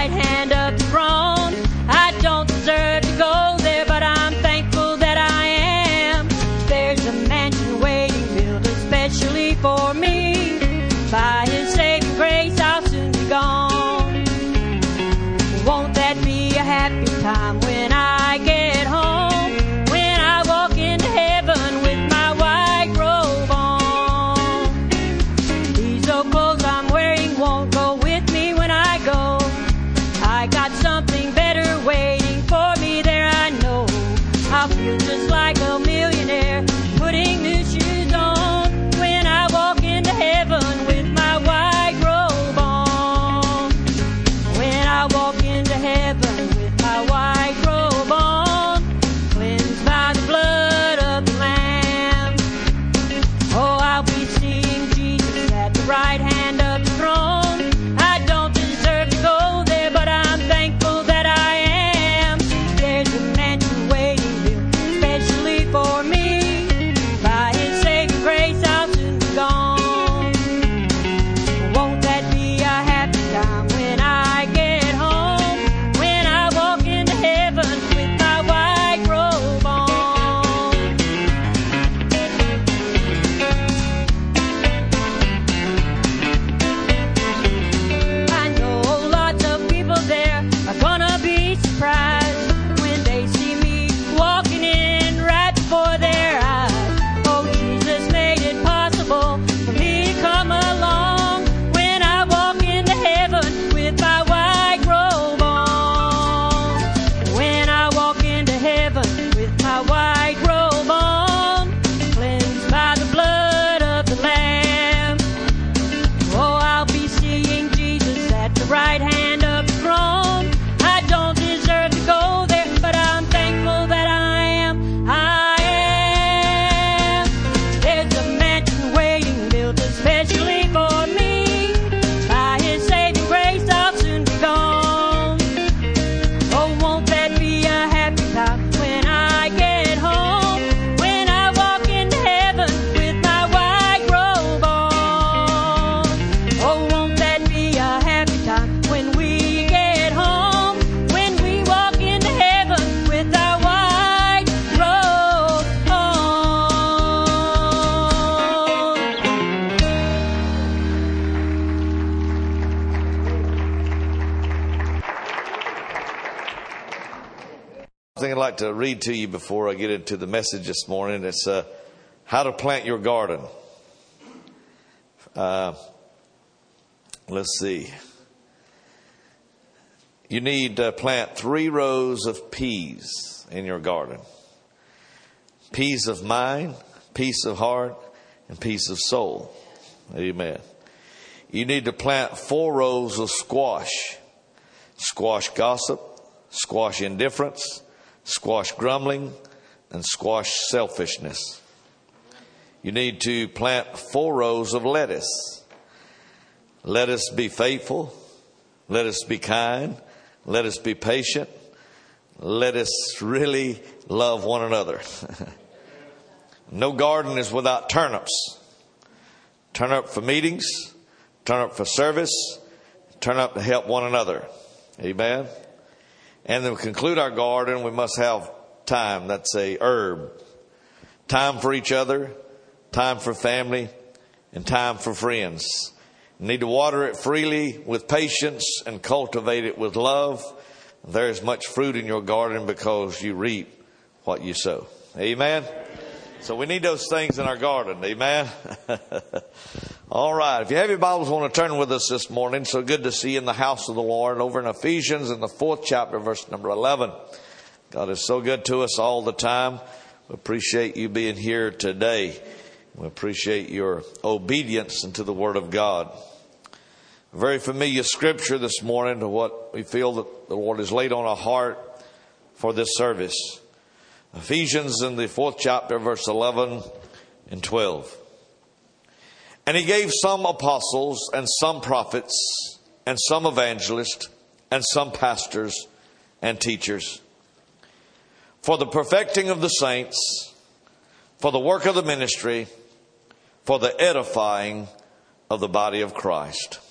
right hand of the throne. I don't deserve to go there, but I'm thankful that I am. There's a mansion waiting, built especially for me. By His saving grace, I'll soon be gone. Won't that be a happy time when I get home? When I walk into heaven with my white robe on. These old clothes I'm wearing won't go with me when I go. I got something better waiting for me there, I know. I'll feel just like a millionaire putting new shoes on when I walk into heaven with my white robe on. When I walk into heaven with my white robe on, cleansed by the blood of the Lamb. Oh, I'll be seeing Jesus at the right hand of the throne. I don't deserve to go there, but I'm thankful that I am. There's a mansion waiting built especially for me. By His saving grace, I'll soon be gone. Won't that be a happy time when I get home? When I walk into heaven with my white robe on. I know lots of people there are gonna be surprised when they see me walking in right before their eyes. Oh, Jesus made it possible for me to come along when I walk into heaven with my white robe on. When I walk into heaven with my white robe on, cleansed by the blood of the Lamb. Oh, I'll be seeing Jesus at the right hand of the throne. I don't deserve to go there, but I'm thankful that I am. I am. There's a mansion waiting, built especially for me. By His saving grace, I'll soon be gone. Oh, won't that be a happy time when I get home? When I walk into heaven with my white robe on. Oh, won't that be a happy time when we get home? When we walk into heaven with our white robe on. Something I'd like to read to you before I get into the message this morning. It's how to plant your garden. Let's see. You need to plant 3 rows of peas in your garden. Peace of mind, peace of heart, and peace of soul. Amen. You need to plant 4 rows of squash. Squash gossip, squash indifference, squash grumbling, and squash selfishness. You need to plant 4 rows of lettuce. Let us be faithful. Let us be kind. Let us be patient. Let us really love one another. No garden is without turnips. Turnip for meetings, turnip for service, turnip to help one another. Amen. And then we conclude our garden, we must have time. That's a herb. Time for each other, time for family, and time for friends. You need to water it freely with patience and cultivate it with love. There is much fruit in your garden because you reap what you sow. Amen. So we need those things in our garden. Amen. All right. If you have your Bibles, I want to turn with us this morning. So good to see you in the house of the Lord over in Ephesians in the 4th chapter, verse number 11. God is so good to us all the time. We appreciate you being here today. We appreciate your obedience unto the Word of God. A very familiar scripture this morning to what we feel that the Lord has laid on our heart for this service. Ephesians in the 4th chapter, verse 11 and 12. And He gave some apostles and some prophets and some evangelists and some pastors and teachers for the perfecting of the saints, for the work of the ministry, for the edifying of the body of Christ.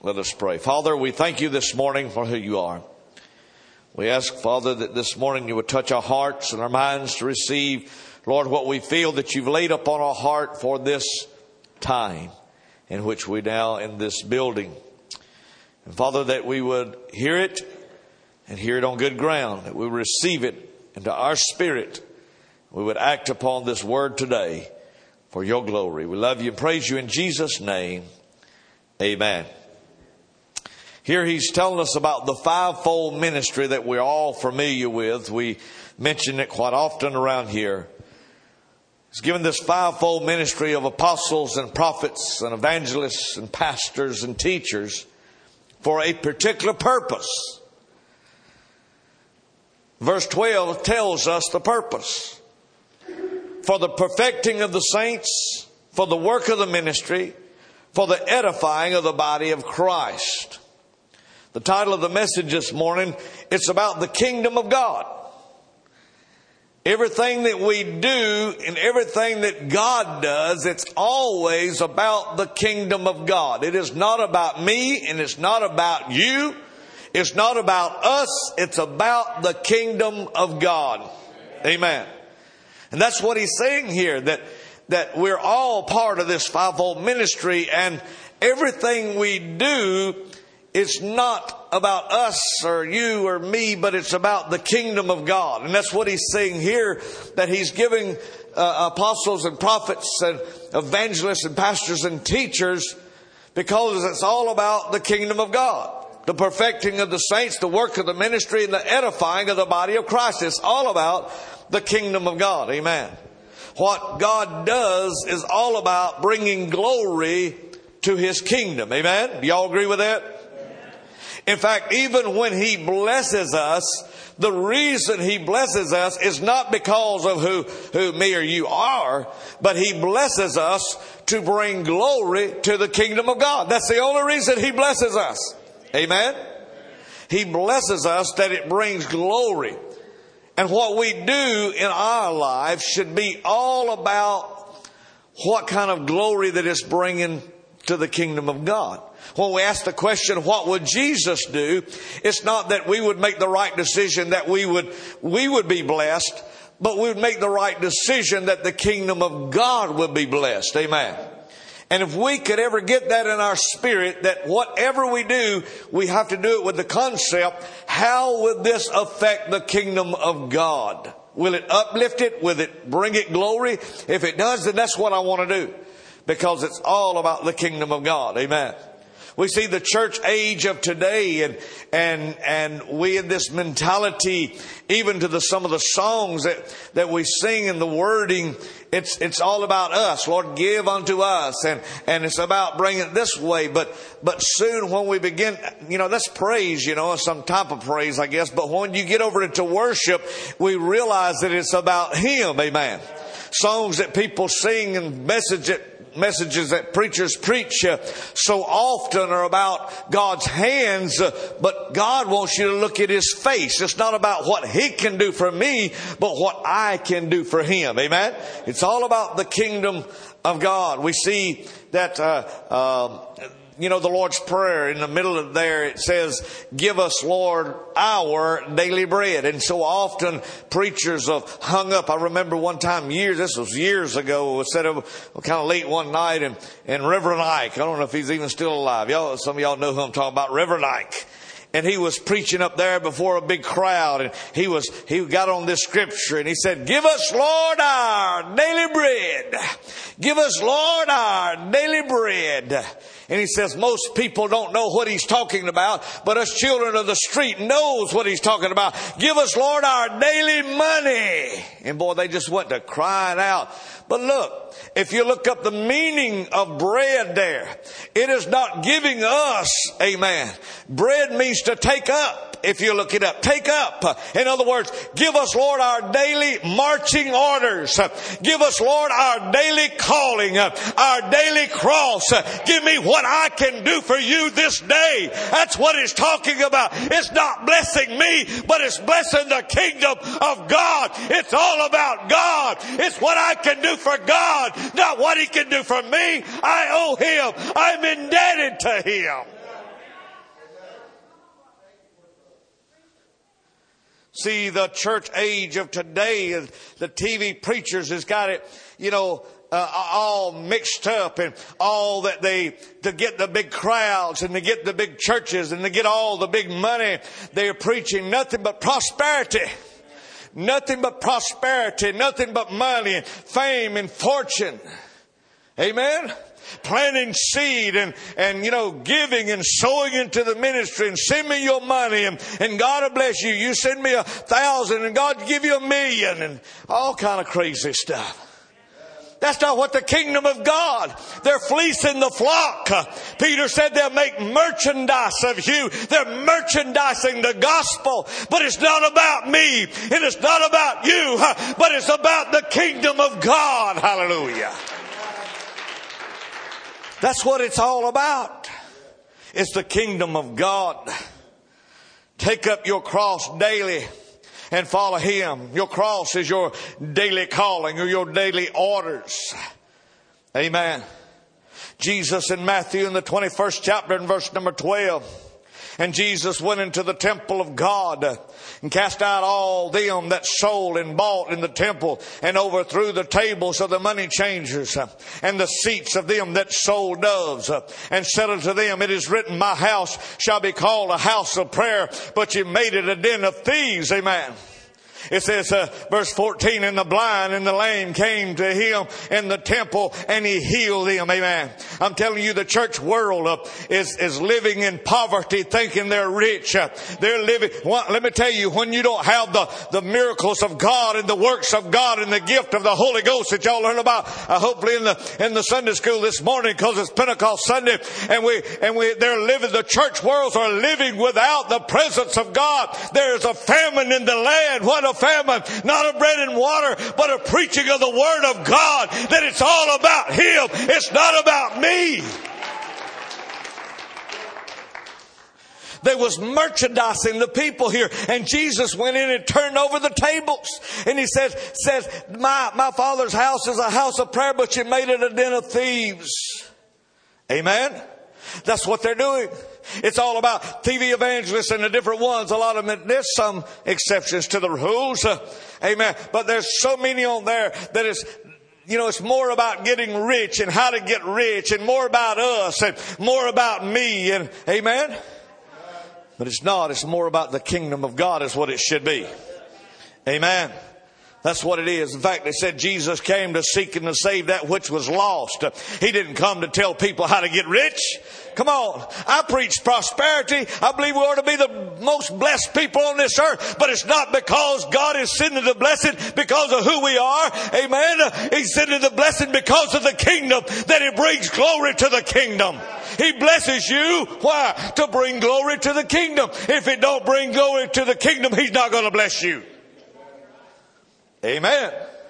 Let us pray. Father, we thank you this morning for who you are. We ask, Father, that this morning you would touch our hearts and our minds to receive, Lord, what we feel that you've laid upon our heart for this time in which we now in this building. And Father, that we would hear it and hear it on good ground, that we would receive it into our spirit. We would act upon this word today for your glory. We love you and praise you in Jesus' name. Amen. Here he's telling us about the fivefold ministry that we're all familiar with. We mention it quite often around here. He's given this fivefold ministry of apostles and prophets and evangelists and pastors and teachers for a particular purpose. Verse 12 tells us the purpose. For the perfecting of the saints, for the work of the ministry, for the edifying of the body of Christ. The title of the message this morning, it's about the kingdom of God. Everything that we do and everything that God does, it's always about the kingdom of God. It is not about me and it's not about you. It's not about us. It's about the kingdom of God. Amen. And that's what he's saying here, that we're all part of this fivefold ministry, and everything we do, it's not about us or you or me, but it's about the kingdom of God. And that's what he's saying here, that he's giving apostles and prophets and evangelists and pastors and teachers, because it's all about the kingdom of God. The perfecting of the saints, the work of the ministry, and the edifying of the body of Christ. It's all about the kingdom of God. Amen. What God does is all about bringing glory to His kingdom. Amen. Do y'all agree with that? In fact, even when He blesses us, the reason He blesses us is not because of who me or you are, but He blesses us to bring glory to the kingdom of God. That's the only reason He blesses us. Amen. He blesses us that it brings glory. And what we do in our lives should be all about what kind of glory that it's bringing to the kingdom of God. When we ask the question, what would Jesus do? It's not that we would make the right decision that we would be blessed, but we would make the right decision that the kingdom of God would be blessed. Amen. And if we could ever get that in our spirit, that whatever we do, we have to do it with the concept, how would this affect the kingdom of God? Will it uplift it? Will it bring it glory? If it does, then that's what I want to do. Because it's all about the kingdom of God. Amen. We see the church age of today, and we in this mentality, even to some of the songs that we sing in the wording, it's all about us. Lord, give unto us, and it's about bringing it this way. But soon when we begin, that's praise, some type of praise, I guess. But when you get over into worship, we realize that it's about Him. Amen. Songs that people sing and messages that preachers preach so often are about God's hands, but God wants you to look at His face. It's not about what He can do for me, but what I can do for Him. Amen. It's all about the kingdom of God. We see that the Lord's Prayer, in the middle of there, it says, give us, Lord, our daily bread. And so often preachers have hung up. I remember one time this was years ago, we set up kind of late one night, and Reverend Ike, I don't know if he's even still alive. Some of y'all know who I'm talking about, Reverend Ike. And he was preaching up there before a big crowd, and he got on this scripture, and he said, give us, Lord, our daily bread. Give us, Lord, our daily bread. And he says most people don't know what he's talking about, but us children of the street knows what he's talking about. Give us, Lord, our daily money. And boy, they just went to crying out. But look, if you look up the meaning of bread there, it is not giving us, amen. Bread means to take up. If you look it up, take up. In other words, give us, Lord, our daily marching orders. Give us, Lord, our daily calling, our daily cross. Give me what I can do for you this day. That's what it's talking about. It's not blessing me, but it's blessing the kingdom of God. It's all about God. It's what I can do for God, not what He can do for me. I owe Him. I'm indebted to Him. See, the church age of today, the TV preachers has got it, all mixed up, and all that to get the big crowds and to get the big churches and to get all the big money, they're preaching nothing but prosperity. Nothing but prosperity, nothing but money and fame and fortune. Amen? Planting seed and giving and sowing into the ministry, and send me your money and God will bless you. You send me 1,000 and God will give you 1,000,000 and all kind of crazy stuff. That's not what the kingdom of God. They're fleecing the flock. Peter said they'll make merchandise of you. They're merchandising the gospel. But it's not about me. And it's not about you. But it's about the kingdom of God. Hallelujah. That's what it's all about. It's the kingdom of God. Take up your cross daily and follow Him. Your cross is your daily calling or your daily orders. Amen. Jesus in Matthew in the 21st chapter in verse number 12. And Jesus went into the temple of God and cast out all them that sold and bought in the temple, and overthrew the tables of the money changers and the seats of them that sold doves, and said unto them, it is written, my house shall be called a house of prayer, but you made it a den of thieves. Amen. It says, verse 14, and the blind and the lame came to Him in the temple, and He healed them. Amen. I'm telling you, the church world is living in poverty, thinking they're rich. They're living. Let me tell you, when you don't have the miracles of God and the works of God and the gift of the Holy Ghost that y'all learn about, hopefully in the Sunday school this morning, because it's Pentecost Sunday, the church worlds are living without the presence of God. There's a famine in the land. What a famine, not of bread and water, but a preaching of the Word of God, that it's all about Him. It's not about me. They was merchandising the people here, and Jesus went in and turned over the tables, and He says, my Father's house is a house of prayer, but you made it a den of thieves. Amen. That's what they're doing. It's all about TV evangelists and the different ones. A lot of them, there's some exceptions to the rules. Amen. But there's so many on there that it's more about getting rich and how to get rich, and more about us and more about me. And amen. But it's not. It's more about the kingdom of God is what it should be. Amen. That's what it is. In fact, they said Jesus came to seek and to save that which was lost. He didn't come to tell people how to get rich. Come on. I preach prosperity. I believe we ought to be the most blessed people on this earth. But it's not because God is sending the blessing because of who we are. Amen. He's sending the blessing because of the kingdom, that it brings glory to the kingdom. He blesses you. Why? To bring glory to the kingdom. If it don't bring glory to the kingdom, He's not going to bless you. Amen.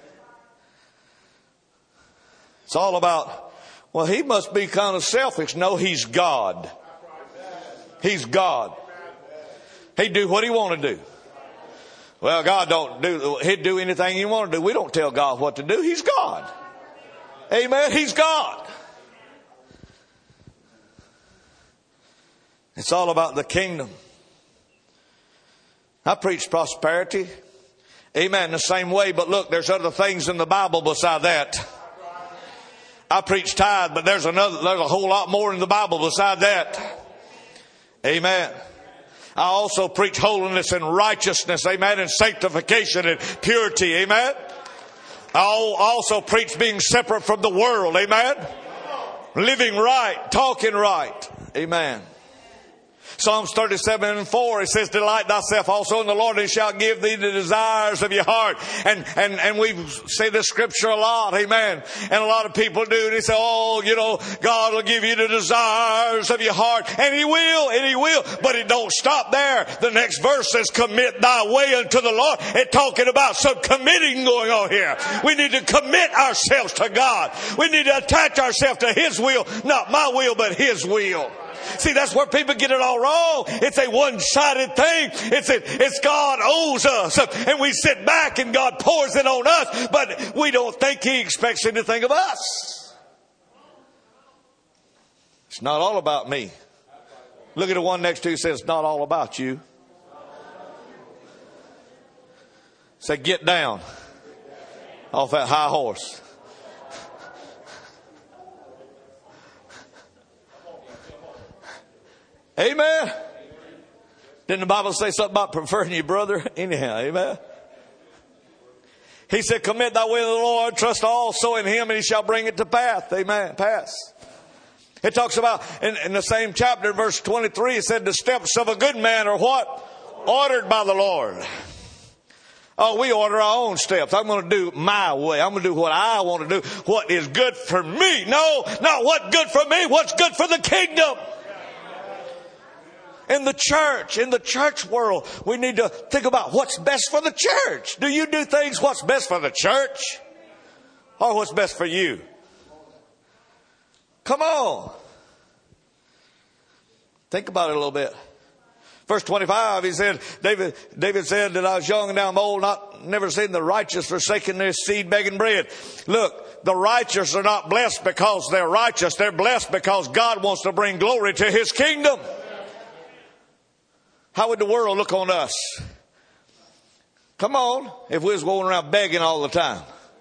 It's all about, well, He must be kind of selfish. No, He's God. He's God. He'd do what He want to do. Well, God don't do, He'd do anything He want to do. We don't tell God what to do. He's God. Amen. He's God. It's all about the kingdom. I preach prosperity. Amen. The same way. But look, there's other things in the Bible beside that. I preach tithe, but there's a whole lot more in the Bible beside that. Amen. I also preach holiness and righteousness. Amen. And sanctification and purity. Amen. I also preach being separate from the world. Amen. Living right. Talking right. Amen. Psalms 37:4, it says, delight thyself also in the Lord, and He shall give thee the desires of your heart. And we say this scripture a lot. Amen. And a lot of people do. And they say, God will give you the desires of your heart. And He will. But it don't stop there. The next verse says, commit thy way unto the Lord. It's talking about some committing going on here. We need to commit ourselves to God. We need to attach ourselves to His will. Not my will, but His will. See, that's where people get it all wrong. It's a one-sided thing. It's God owes us. And we sit back and God pours it on us. But we don't think He expects anything of us. It's not all about me. Look at the one next to you, says, it's not all about you. Say, get down off that high horse. Amen. Didn't the Bible say something about preferring your brother? Anyhow, amen. He said, commit thy way to the Lord, trust also in him, and he shall bring it to pass. Amen. Pass. It talks about, in the same chapter, verse 23, it said, the steps of a good man are what? Ordered by the Lord. Oh, we order our own steps. I'm going to do my way. I'm going to do what I want to do. What is good for me. No, not what's good for me. What's good for the kingdom. In the church world, we need to think about what's best for the church. Do you do things what's best for the church? Or what's best for you? Come on. Think about it a little bit. Verse 25, he said, David said that I was young and now I'm old, never seen the righteous forsaking their seed begging bread. Look, the righteous are not blessed because they're righteous. They're blessed because God wants to bring glory to his kingdom. How would the world look on us? Come on, if we was going around begging all the time.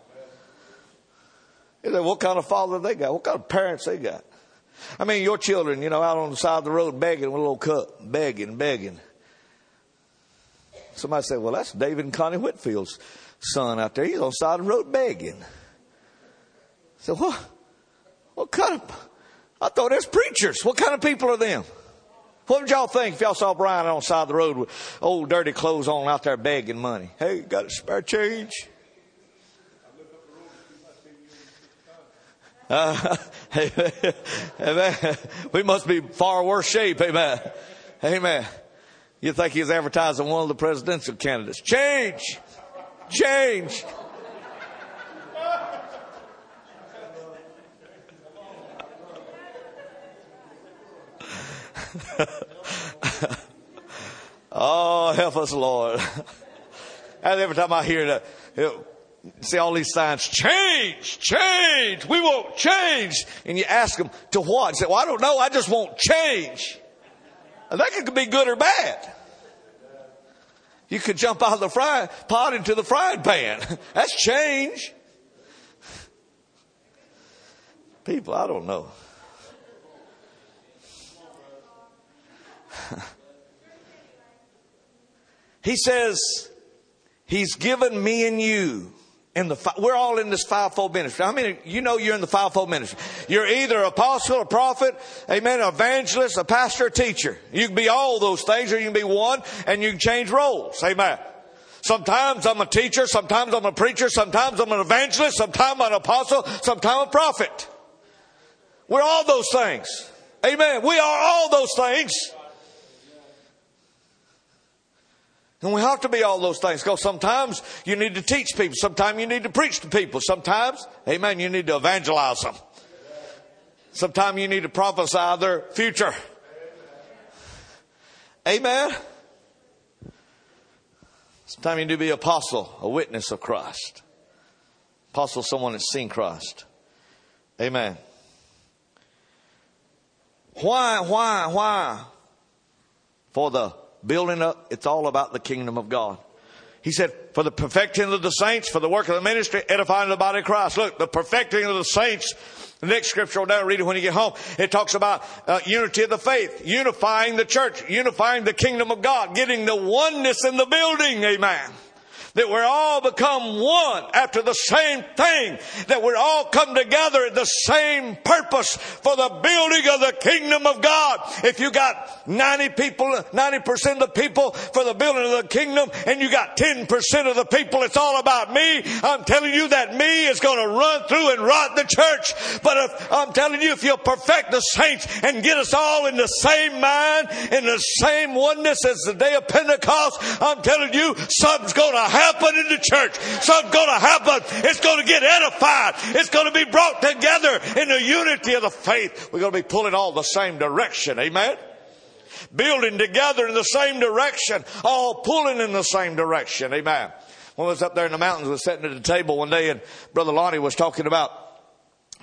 What kind of father they got? What kind of parents they got? I mean, your children, out on the side of the road begging with a little cup. Begging. Somebody said, well, that's David and Connie Whitfield's son out there. He's on the side of the road begging. I said, what kind of, I thought there's preachers. What kind of people are them? What would y'all think if y'all saw Brian on the side of the road with old dirty clothes on out there begging money? Hey, got a spare change? Amen. We must be far worse shape. Amen. Amen. You think he's advertising one of the presidential candidates? Change. Oh, help us, Lord. And every time I hear that, see all these signs, change. We won't change. And you ask them to what? You say, well, I don't know. I just won't change. And that could be good or bad. You could jump out of the frying pot into the frying pan. That's change. People, I don't know. He says, he's given me and you. We're all in this fivefold ministry. I mean, you're in the fivefold ministry. You're either apostle, a prophet, amen, an evangelist, a pastor, a teacher. You can be all those things, or you can be one, and you can change roles. Amen. Sometimes I'm a teacher, sometimes I'm a preacher, sometimes I'm an evangelist, sometimes I'm an apostle, sometimes I'm a prophet. We're all those things. Amen. We are all those things. And we have to be all those things, because sometimes you need to teach people. Sometimes you need to preach to people. Sometimes, amen, you need to evangelize them. Sometimes you need to prophesy their future. Amen. Sometimes you need to be an apostle, a witness of Christ. Apostle, someone that's seen Christ. Amen. Why? For the building up, it's all about the kingdom of God. He said, for the perfecting of the saints, for the work of the ministry, edifying the body of Christ. Look, the perfecting of the saints. The next scripture, I'll down read it when you get home. It talks about unity of the faith, unifying the church, unifying the kingdom of God, getting the oneness in the building. Amen. That we're all become one after the same thing. That we're all come together at the same purpose for the building of the kingdom of God. If you got 90% of the people for the building of the kingdom, and you got 10% of the people, it's all about me. I'm telling you that me is going to run through and rot the church. But I'm telling you, if you'll perfect the saints and get us all in the same mind, in the same oneness as the day of Pentecost, I'm telling you, something's going to happen in the church. Something's going to happen. It's going to get edified. It's going to be brought together in the unity of the faith. We're going to be pulling all the same direction. Amen. Building together in the same direction. All pulling in the same direction. Amen. When I was up there in the mountains, I was sitting at the table one day, and Brother Lonnie was talking about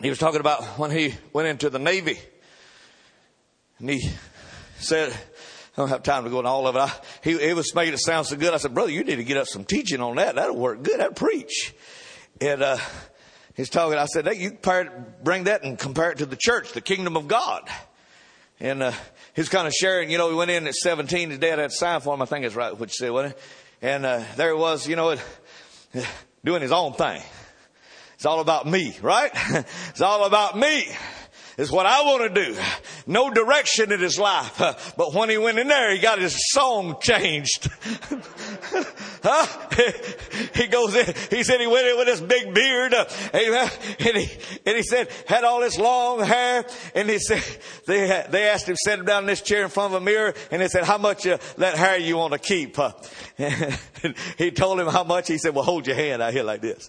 when he went into the Navy. And he said, don't have time to go into all of it. He was making it sound so good. I said, brother, you need to get up some teaching on that. That'll work good. That'll preach. And he's talking. I said, hey, you bring that and compare it to the church, the kingdom of God. And he's kind of sharing, he went in at 17. His dad had a sign for him. I think it's right what you said, wasn't it? And there it was, doing his own thing. It's all about me, right? It's all about me. It's what I want to do. No direction in his life. But when he went in there, he got his song changed. He goes in. He said he went in with this big beard. And he said, had all this long hair. And he said, they asked him, set him down in this chair in front of a mirror. And they said, how much of that hair you want to keep? He told him how much. He said, well, hold your hand out here like this.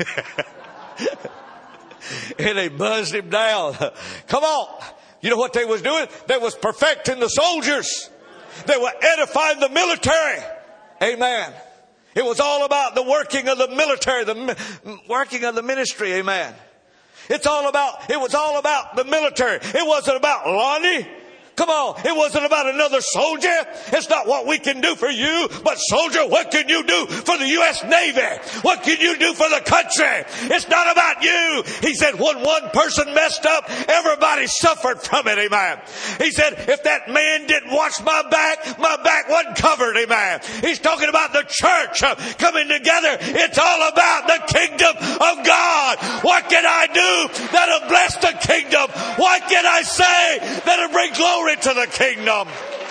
And they buzzed him down. Come on. You know what they was doing? They was perfecting the soldiers. They were edifying the military. Amen. It was all about the working of the military, the working of the ministry. Amen. It was all about the military. It wasn't about Lonnie. Come on. It wasn't about another soldier. It's not what we can do for you, but soldier, what can you do for the U.S. Navy? What can you do for the country? It's not about you. He said when one person messed up, everybody suffered from it. Amen. He said if that man didn't watch my back wasn't covered. Amen. He's talking about the church coming together. It's all about the kingdom of God. What can I do that'll bless the kingdom? What can I say that'll bring glory to the kingdom?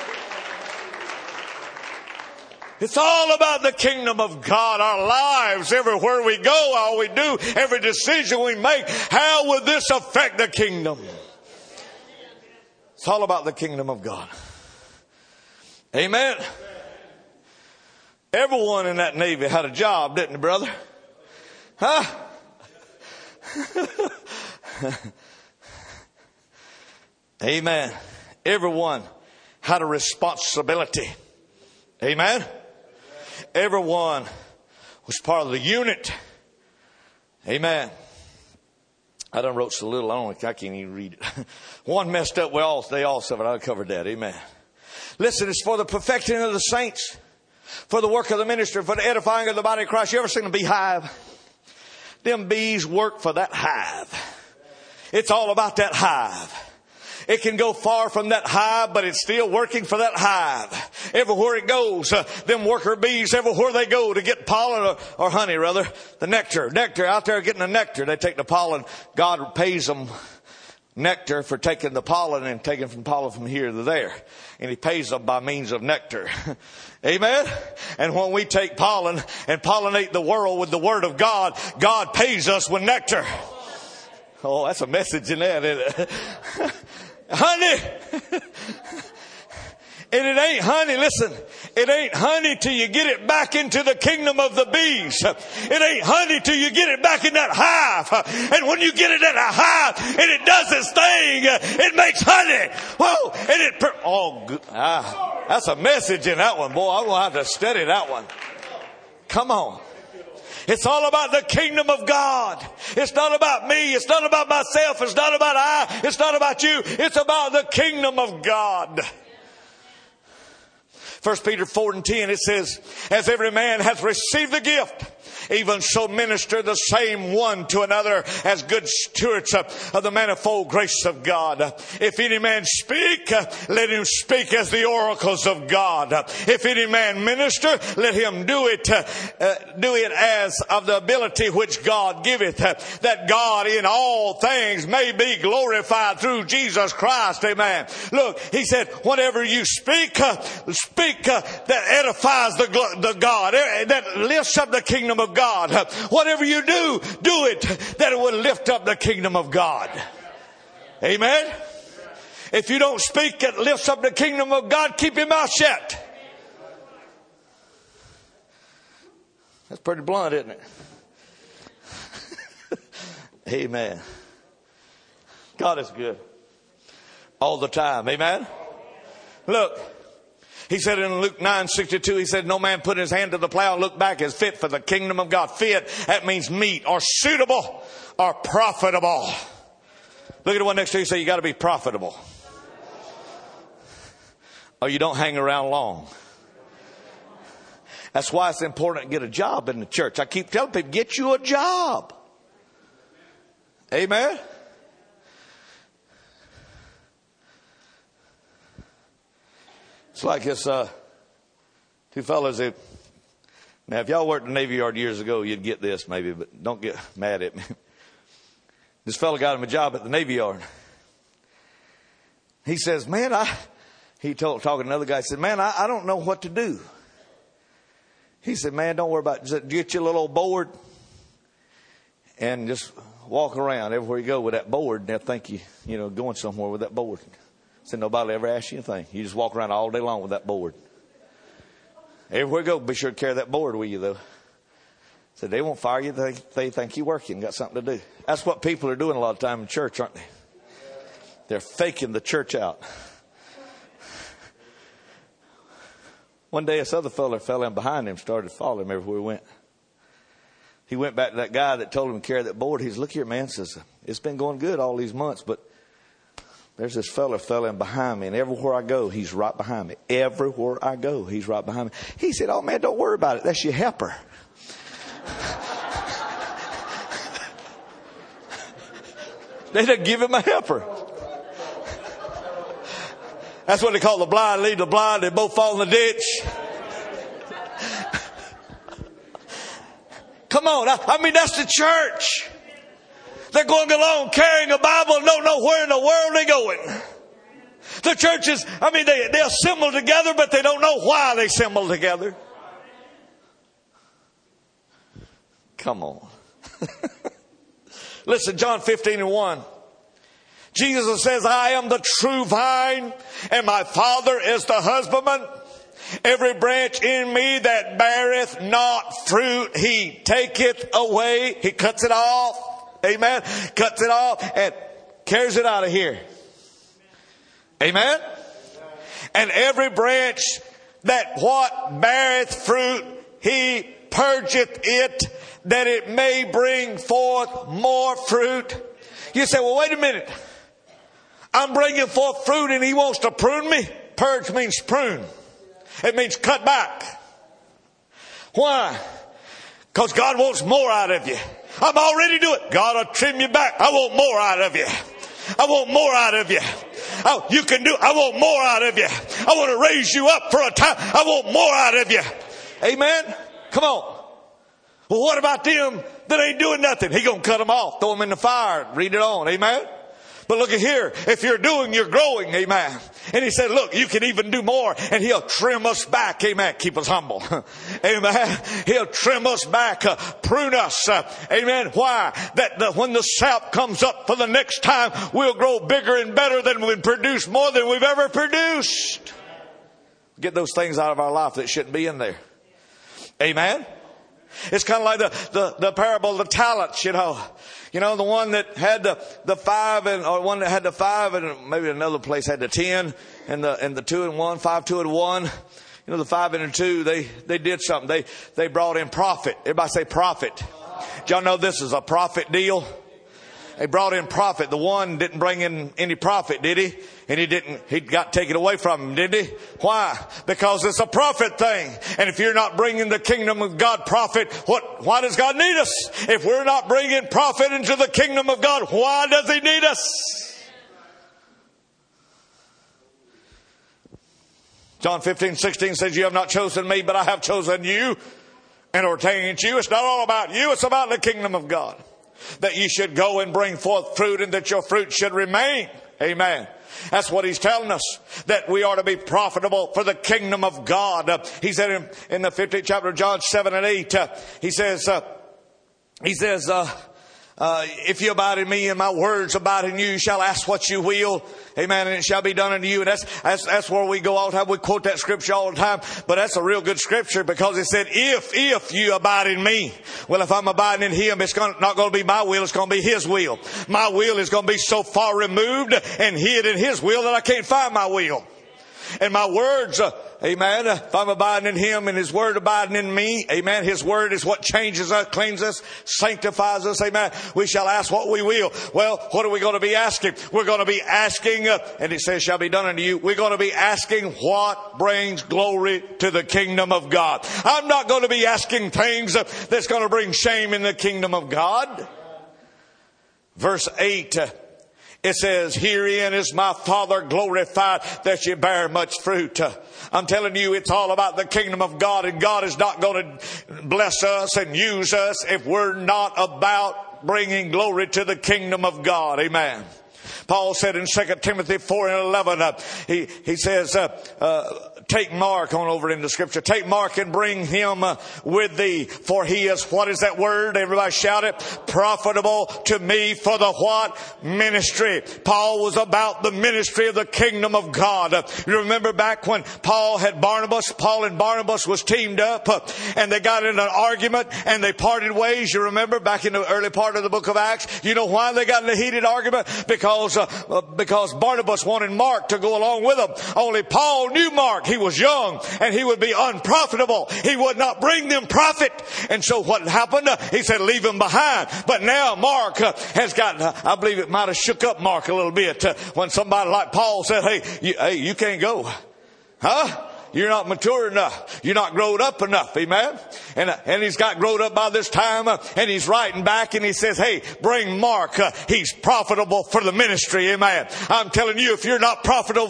It's all about the kingdom of God. Our lives, everywhere we go, all we do, every decision we make, how will this affect the kingdom? It's all about the kingdom of God. Amen. Everyone in that Navy had a job, didn't they, brother? Huh? Amen. Everyone had a responsibility. Amen. Everyone was part of the unit. Amen. I done wrote so little, I can't even read it. One messed up, they all suffered. I covered that. Amen. Listen, it's for the perfecting of the saints, for the work of the ministry, for the edifying of the body of Christ. You ever seen a beehive? Them bees work for that hive. It's all about that hive. It can go far from that hive, but it's still working for that hive. Everywhere it goes, them worker bees, everywhere they go to get pollen or honey, rather, the nectar out there getting the nectar. They take the pollen. God pays them nectar for taking the pollen and taking from pollen from here to there. And he pays them by means of nectar. Amen. And when we take pollen and pollinate the world with the word of God, God pays us with nectar. Oh, that's a message in that, isn't it? Honey. And it ain't honey, listen, it ain't honey till you get it back into the kingdom of the bees. It ain't honey till you get it back in that hive. And when you get it in a hive and it does its thing, it makes honey. Whoa, and that's a message in that one, boy. I'm going to have to study that one. Come on. It's all about the kingdom of God. It's not about me. It's not about myself. It's not about I. It's not about you. It's about the kingdom of God. 1 Peter 4:10, it says, as every man hath received the gift, even so minister the same one to another as good stewards of the manifold grace of God. If any man speak, let him speak as the oracles of God. If any man minister, let him do it as of the ability which God giveth, that God in all things may be glorified through Jesus Christ. Amen. Look, he said, whenever you speak that edifies the God, that lifts up the kingdom of God. Whatever you do it that it will lift up the kingdom of God. Amen. If you don't speak that lifts up the kingdom of God, keep your mouth shut. That's pretty blunt, isn't it? Amen. God is good all the time. Amen. Look, he said in Luke 9:62, he said, no man put his hand to the plow and look back is fit for the kingdom of God. Fit, that means meet or suitable or profitable. Look at the one next to you, say you got to be profitable. or you don't hang around long. That's why it's important to get a job in the church. I keep telling people, get you a job. Amen. It's like this, two fellas that, now if y'all worked in the Navy Yard years ago, you'd get this maybe, but don't get mad at me. This fella got him a job at the Navy Yard. He says, man, talking to another guy, he said, man, I don't know what to do. He said, man, don't worry about it. Just get your little old board and just walk around everywhere you go with that board. And they'll think you going somewhere with that board. So nobody will ever ask you anything. You just walk around all day long with that board. Everywhere you go, be sure to carry that board with you, though. So they won't fire you. They think you're working, got something to do. That's what people are doing a lot of time in church, aren't they? They're faking the church out. One day, this other fella fell in behind him, started following him everywhere he went. He went back to that guy that told him to carry that board. He said, look here, man. Says, it's been going good all these months, but there's this fella fell in behind me, and everywhere I go, he's right behind me. Everywhere I go, he's right behind me. He said, oh, man, don't worry about it. That's your helper. They didn't give him a helper. That's what they call the blind lead the blind. They both fall in the ditch. Come on. I mean, that's the church. They're going along carrying a Bible and don't know where in the world they're going. The churches, they assemble together, but they don't know why they assemble together. Come on. Listen, John 15:1. Jesus says, I am the true vine, and my Father is the husbandman. Every branch in me that beareth not fruit, he taketh away. He cuts it off. Amen. Cuts it off and carries it out of here. Amen. And every branch that what beareth fruit, he purgeth it, that it may bring forth more fruit. You say, well, wait a minute. I'm bringing forth fruit and he wants to prune me. Purge means prune. It means cut back. Why? Because God wants more out of you. I'm already doing it. God will trim you back. I want more out of you. I want more out of you. Oh, you can do it. I want more out of you. I want to raise you up for a time. I want more out of you. Amen. Come on. Well, what about them that ain't doing nothing? He gonna cut them off, throw them in the fire, read it on. Amen. But look at here. If you're doing, you're growing. Amen. And he said, look, you can even do more. And he'll trim us back. Amen. Keep us humble. Amen. He'll trim us back. Prune us. Amen. Why? That when the sap comes up for the next time, we'll grow bigger and better than we produce more than we've ever produced. Get those things out of our life that shouldn't be in there. Amen. It's kind of like the parable of the talents, you know. You know, the one that had the 5 or one that had the 5 and maybe another place had the 10 and the 2 and 1, 5, 2 and 1. You know, the 5 and the 2, they did something. They brought in profit. Everybody say profit. Did y'all know this is a profit deal? They brought in profit. The one didn't bring in any profit, did he? And he got taken away from him, didn't he? Why? Because it's a profit thing. And if you're not bringing the kingdom of God profit, why does God need us? If we're not bringing profit into the kingdom of God, why does he need us? John 15:16 says, you have not chosen me, but I have chosen you and ordained you. It's not all about you. It's about the kingdom of God. That you should go and bring forth fruit and that your fruit should remain. Amen. That's what he's telling us. That we are to be profitable for the kingdom of God. He said in the 15th chapter of John 7 and 8, he says, if you abide in me and my words abide in you, you shall ask what you will. Amen. And it shall be done unto you. And that's where we go all the time. We quote that scripture all the time. But that's a real good scripture because it said, if you abide in me. Well, if I'm abiding in him, it's not going to be my will. It's going to be his will. My will is going to be so far removed and hid in his will that I can't find my will. And my words, Amen. If I'm abiding in Him and His Word abiding in me, amen. His Word is what changes us, cleanses us, sanctifies us, amen. We shall ask what we will. Well, what are we going to be asking? We're going to be asking, and it says shall be done unto you. We're going to be asking what brings glory to the kingdom of God. I'm not going to be asking things that's going to bring shame in the kingdom of God. Verse 8. It says, herein is my Father glorified that you bear much fruit. I'm telling you, it's all about the kingdom of God, and God is not going to bless us and use us if we're not about bringing glory to the kingdom of God. Amen. Paul said in 2 Timothy 4:11, he says, take Mark on over into Scripture. Take Mark and bring him with thee, for he is, what is that word? Everybody shout it. Profitable to me for the what? Ministry. Paul was about the ministry of the kingdom of God. You remember back when Paul and Barnabas was teamed up, and they got in an argument and they parted ways. You remember back in the early part of the book of Acts? You know why they got in a heated argument? Because Barnabas wanted Mark to go along with them. Only Paul knew Mark. He was young and he would be unprofitable. He would not bring them profit. And so what happened? He said, leave him behind. But now Mark has gotten, I believe it might have shook up Mark a little bit when somebody like Paul said, hey, you can't go. Huh? You're not mature enough. You're not grown up enough. Amen. And he's got grown up by this time, and he's writing back and he says, hey, bring Mark. He's profitable for the ministry. Amen. I'm telling you, if you're not profitable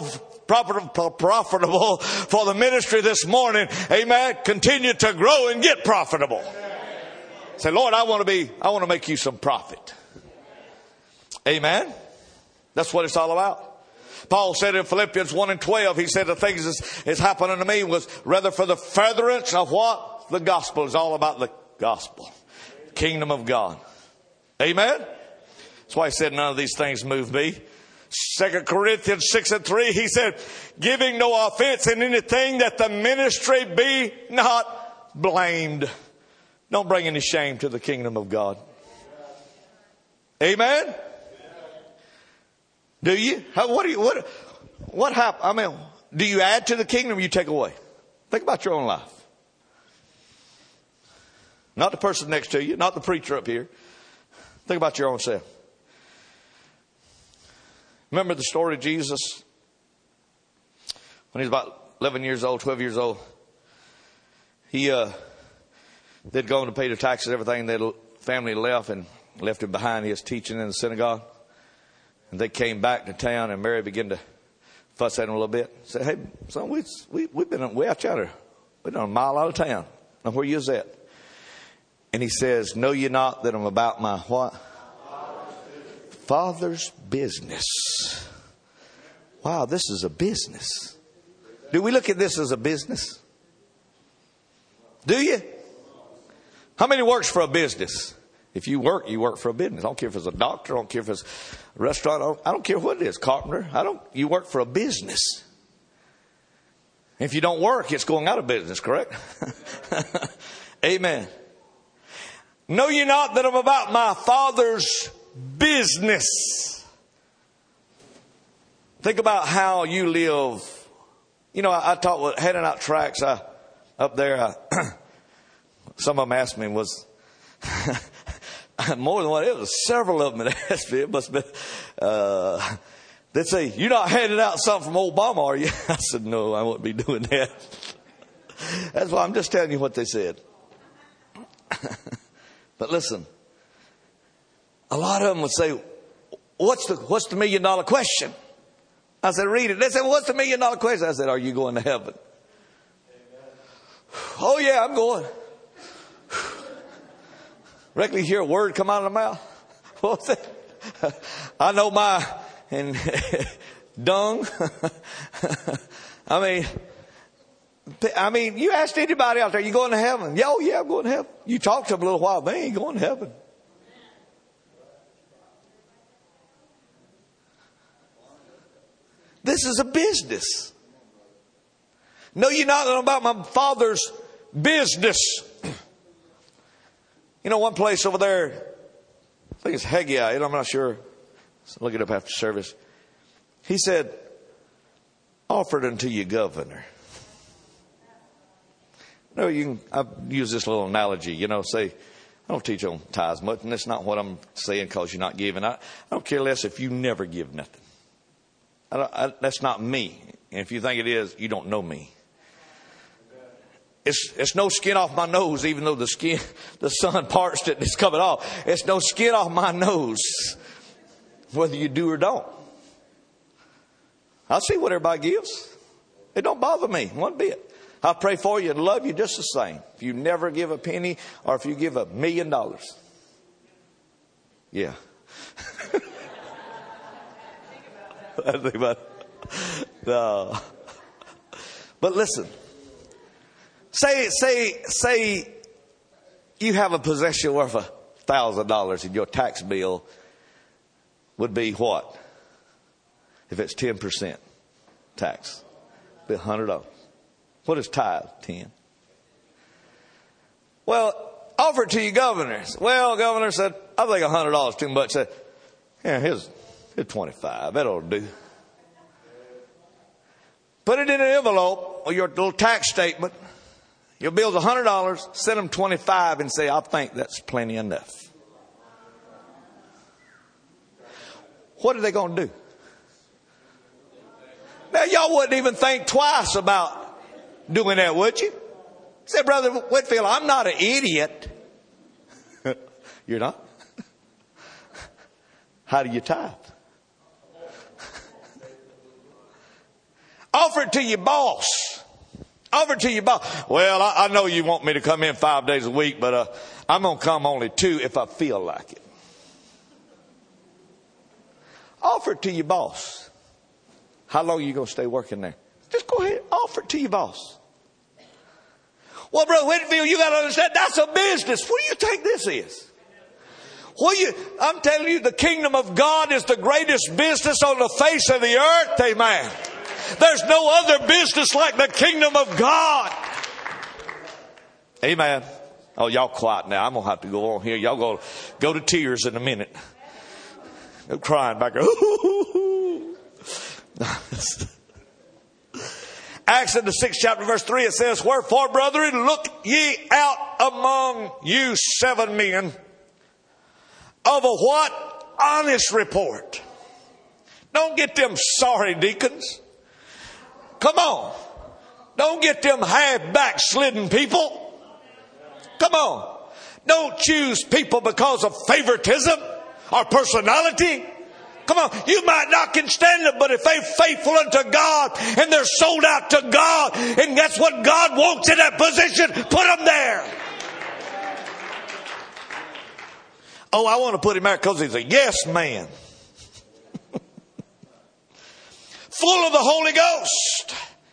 for the ministry this morning, amen, continue to grow and get profitable. Say, Lord, I want to make you some profit. Amen. That's what it's all about. Paul said in Philippians 1:12, he said the things that's happening to me was rather for the furtherance of what? The gospel. Is all about the gospel. Kingdom of God. Amen. That's why he said none of these things move me. 2 Corinthians 6:3, he said, giving no offense in anything, that the ministry be not blamed. Don't bring any shame to the kingdom of God. Amen. Do you? What happened? I mean, do you add to the kingdom or you take away? Think about your own life. Not the person next to you, not the preacher up here. Think about your own self. Remember the story of Jesus when he was about 11 years old, 12 years old. They'd gone to pay the taxes, everything. Their family left and left him behind. He was teaching in the synagogue. And they came back to town, and Mary began to fuss at him a little bit. Said, hey, son, we've been way out yonder. We're done a mile out of town. Now, where you is at? And he says, know ye not that I'm about my what? Father's business. Wow, this is a business. Do we look at this as a business? Do you? How many works for a business? If you work for a business. I don't care if it's a doctor. I don't care if it's a restaurant. I don't care what it is. Carpenter. You work for a business. If you don't work, it's going out of business, correct? Amen. Know ye not that I'm about my Father's business? Think about how you live. You know, I talked with handing out tracts up there. Some of them asked me was more than one. It was several of them that asked me. It must be. They'd say, "You're not handing out something from Obama, are you?" I said, "No, I won't be doing that." That's why I'm just telling you what they said. But listen, a lot of them would say, "What's the $1 million question?" I said, "Read it." They said, "What's the $1 million question?" I said, "Are you going to heaven?" "Oh yeah, I'm going." Reckon you hear a word come out of the mouth. What's that? I know my and dung. I mean, you asked anybody out there, you going to heaven? Yeah, oh yeah, I'm going to heaven. You talk to them a little while, they ain't going to heaven. This is a business. Know ye not about my Father's business? You know, one place over there, I think it's Haggai, I'm not sure. So look it up after service. He said, offered unto you, governor. No, I use this little analogy, say, I don't teach on tithes much, and that's not what I'm saying because you're not giving. I don't care less if you never give nothing. That's not me. And if you think it is, you don't know me. It's no skin off my nose, even though the sun parched it, it's coming off. It's no skin off my nose, whether you do or don't. I see what everybody gives. It don't bother me one bit. I pray for you and love you just the same. If you never give a penny or if you give $1 million. Yeah. Think about it. No. But listen. Say you have a possession worth $1,000 and your tax bill would be what? If it's 10% tax, it'd be $100. What is tithe? 10. Well, offer it to your governor. Well, governor said, I think $100 is too much. Said, yeah, here's 25. That'll do. Put it in an envelope or your little tax statement. Your bill's $100. Send them 25 and say, I think that's plenty enough. What are they going to do? Now, y'all wouldn't even think twice about doing that, would you? Say, Brother Whitfield, I'm not an idiot. You're not? How do you tithe? Offer it to your boss. Offer it to your boss. Well, I know you want me to come in 5 days a week, but I'm going to come only 2 if I feel like it. Offer it to your boss. How long are you going to stay working there? Just go ahead, offer it to your boss. Well, Brother Whitfield, you got to understand, that's a business. What do you think this is? I'm telling you, the kingdom of God is the greatest business on the face of the earth. Amen. There's no other business like the kingdom of God. Amen. Oh, y'all quiet now. I'm going to have to go on here. Y'all go to tears in a minute. I'm crying back there. Acts in the 6th chapter, verse 3, it says, wherefore, brethren, look ye out among you 7 men of a what? Honest report. Don't get them sorry deacons. Come on. Don't get them half backslidden people. Come on. Don't choose people because of favoritism or personality. Come on, you might not can stand it, but if they're faithful unto God and they're sold out to God, and that's what God wants in that position, put them there. Oh, I want to put him there because he's a yes man. Full of the Holy Ghost.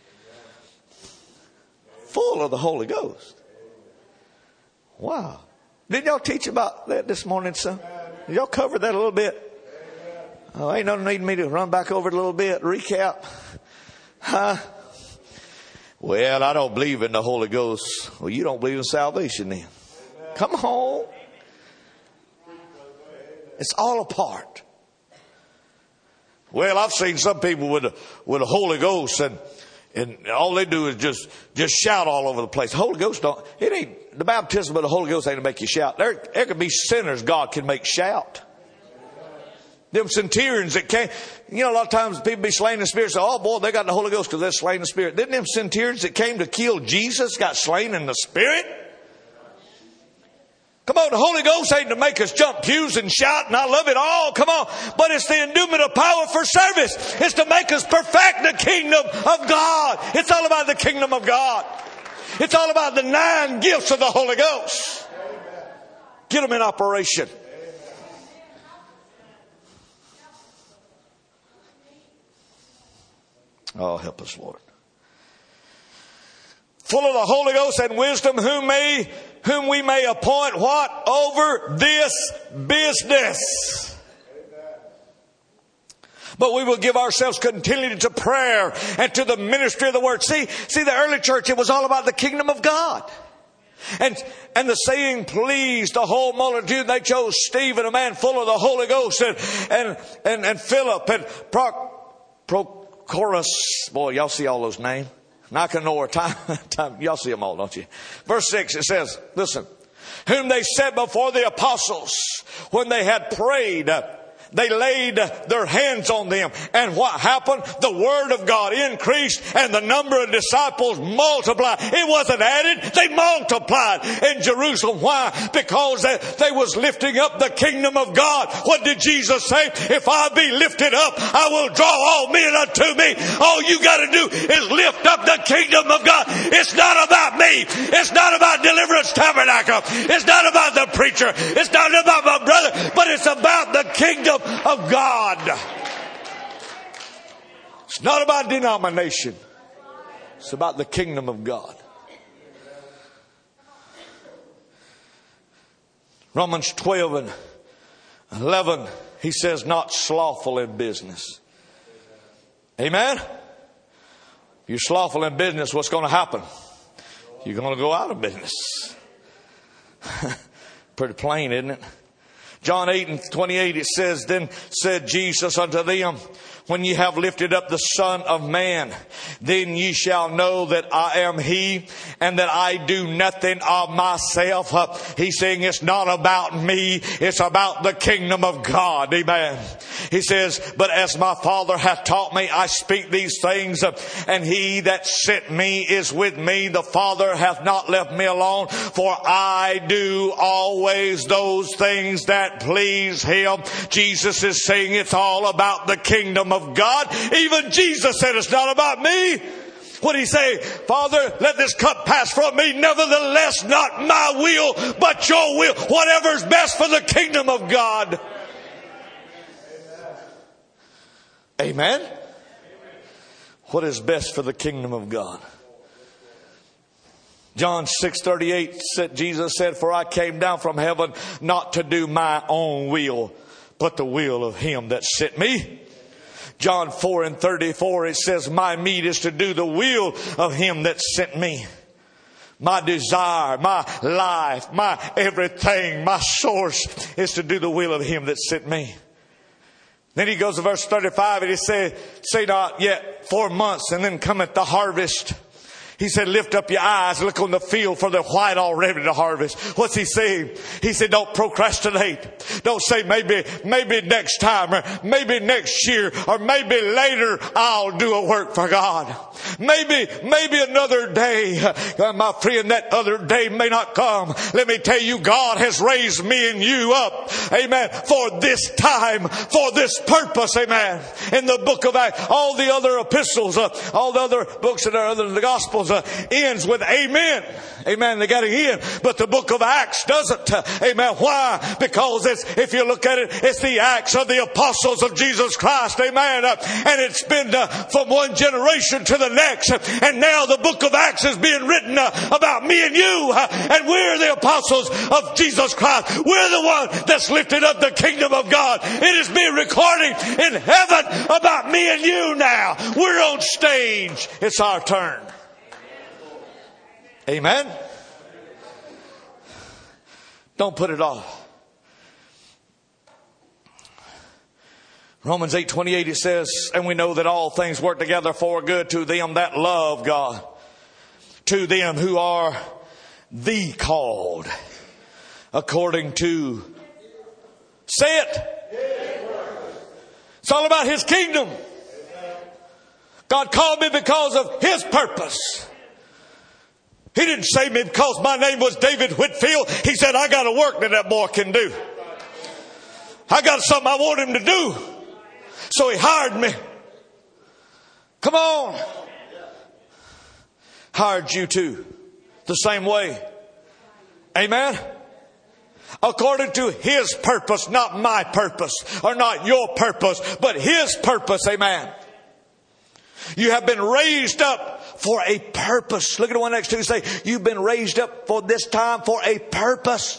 Full of the Holy Ghost. Wow. Didn't y'all teach about that this morning, son? Did y'all cover that a little bit? Oh, ain't no need me to run back over it a little bit, recap. Huh? Well, I don't believe in the Holy Ghost. Well, you don't believe in salvation then. Come on. It's all a part. Well, I've seen some people with a Holy Ghost and all they do is just shout all over the place. The Holy Ghost the baptism of the Holy Ghost ain't to make you shout. There could be sinners God can make shout. Them centurions that came, a lot of times people be slain in the Spirit. Say, oh boy, they got the Holy Ghost because they're slain in the Spirit. Didn't them centurions that came to kill Jesus got slain in the Spirit? Come on, the Holy Ghost ain't to make us jump pews and shout and I love it all. Come on. But it's the endowment of power for service. It's to make us perfect the kingdom of God. It's all about the kingdom of God. It's all about the 9 gifts of the Holy Ghost. Get them in operation. Oh, help us, Lord. Full of the Holy Ghost and wisdom, whom we may appoint what? Over this business. But we will give ourselves continually to prayer and to the ministry of the word. See, the early church, it was all about the kingdom of God. And the saying pleased the whole multitude. They chose Stephen, a man full of the Holy Ghost, and Philip and Prochorus. Boy, y'all see all those names. Nicanor, time. Y'all see them all, don't you? Verse 6, it says, listen. Whom they set before the apostles when they had prayed. They laid their hands on them. And what happened? The Word of God increased and the number of disciples multiplied. It wasn't added. They multiplied in Jerusalem. Why? Because they was lifting up the kingdom of God. What did Jesus say? If I be lifted up, I will draw all men unto me. All you got to do is lift up the kingdom of God. It's not about me. It's not about Deliverance Tabernacle. It's not about the preacher. It's not about my brother. But it's about the kingdom of God. It's not about denomination. It's about the kingdom of God. Romans 12 and 11, he says, not slothful in business. Amen? If you're slothful in business, what's going to happen? You're going to go out of business. Pretty plain, isn't it? John 8 and 28, it says, then said Jesus unto them, when ye have lifted up the Son of Man, then ye shall know that I am He, and that I do nothing of myself. He's saying it's not about me, it's about the kingdom of God. Amen. He says, but as my Father hath taught me, I speak these things, and He that sent me is with me. The Father hath not left me alone, for I do always those things that please Him. Jesus is saying it's all about the kingdom of God. Even Jesus said it's not about me. What did He say? Father, let this cup pass from me. Nevertheless, not my will, but your will. Whatever's best for the kingdom of God. Amen. What is best for the kingdom of God? John 6:38, Jesus said, for I came down from heaven not to do my own will, but the will of Him that sent me. John 4 and 34, it says, my meat is to do the will of Him that sent me. My desire, my life, my everything, my source is to do the will of Him that sent me. Then he goes to verse 35 and he said, say not yet 4 months and then cometh the harvest. He said, lift up your eyes, look on the field, for they're white already to harvest. What's He saying? He said, don't procrastinate. Don't say maybe next time, or maybe next year, or maybe later I'll do a work for God. Maybe another day. My friend, that other day may not come. Let me tell you, God has raised me and you up. Amen. For this time, for this purpose. Amen. In the book of Acts, all the other epistles, all the other books that are other than the Gospels, ends with amen. Amen. They got to end. But the book of Acts doesn't. Amen. Why? Because if you look at it, it's the Acts of the apostles of Jesus Christ. Amen. And it's been from one generation to the next. And now the book of Acts is being written about me and you. And we're the apostles of Jesus Christ. We're the one that's lifted up the kingdom of God. It is being recorded in heaven about me and you now. We're on stage. It's our turn. Amen. Don't put it off. Romans 8:28, it says, and we know that all things work together for good to them that love God, to them who are the called according to, say it. It's all about His kingdom. God called me because of His purpose. He didn't save me because my name was David Whitfield. He said, I got a work that boy can do. I got something I want him to do. So He hired me. Come on. Hired you too. The same way. Amen. According to His purpose, not my purpose, or not your purpose, but His purpose. Amen. You have been raised up for a purpose. Look at the one next to you and say, you've been raised up for this time for a purpose.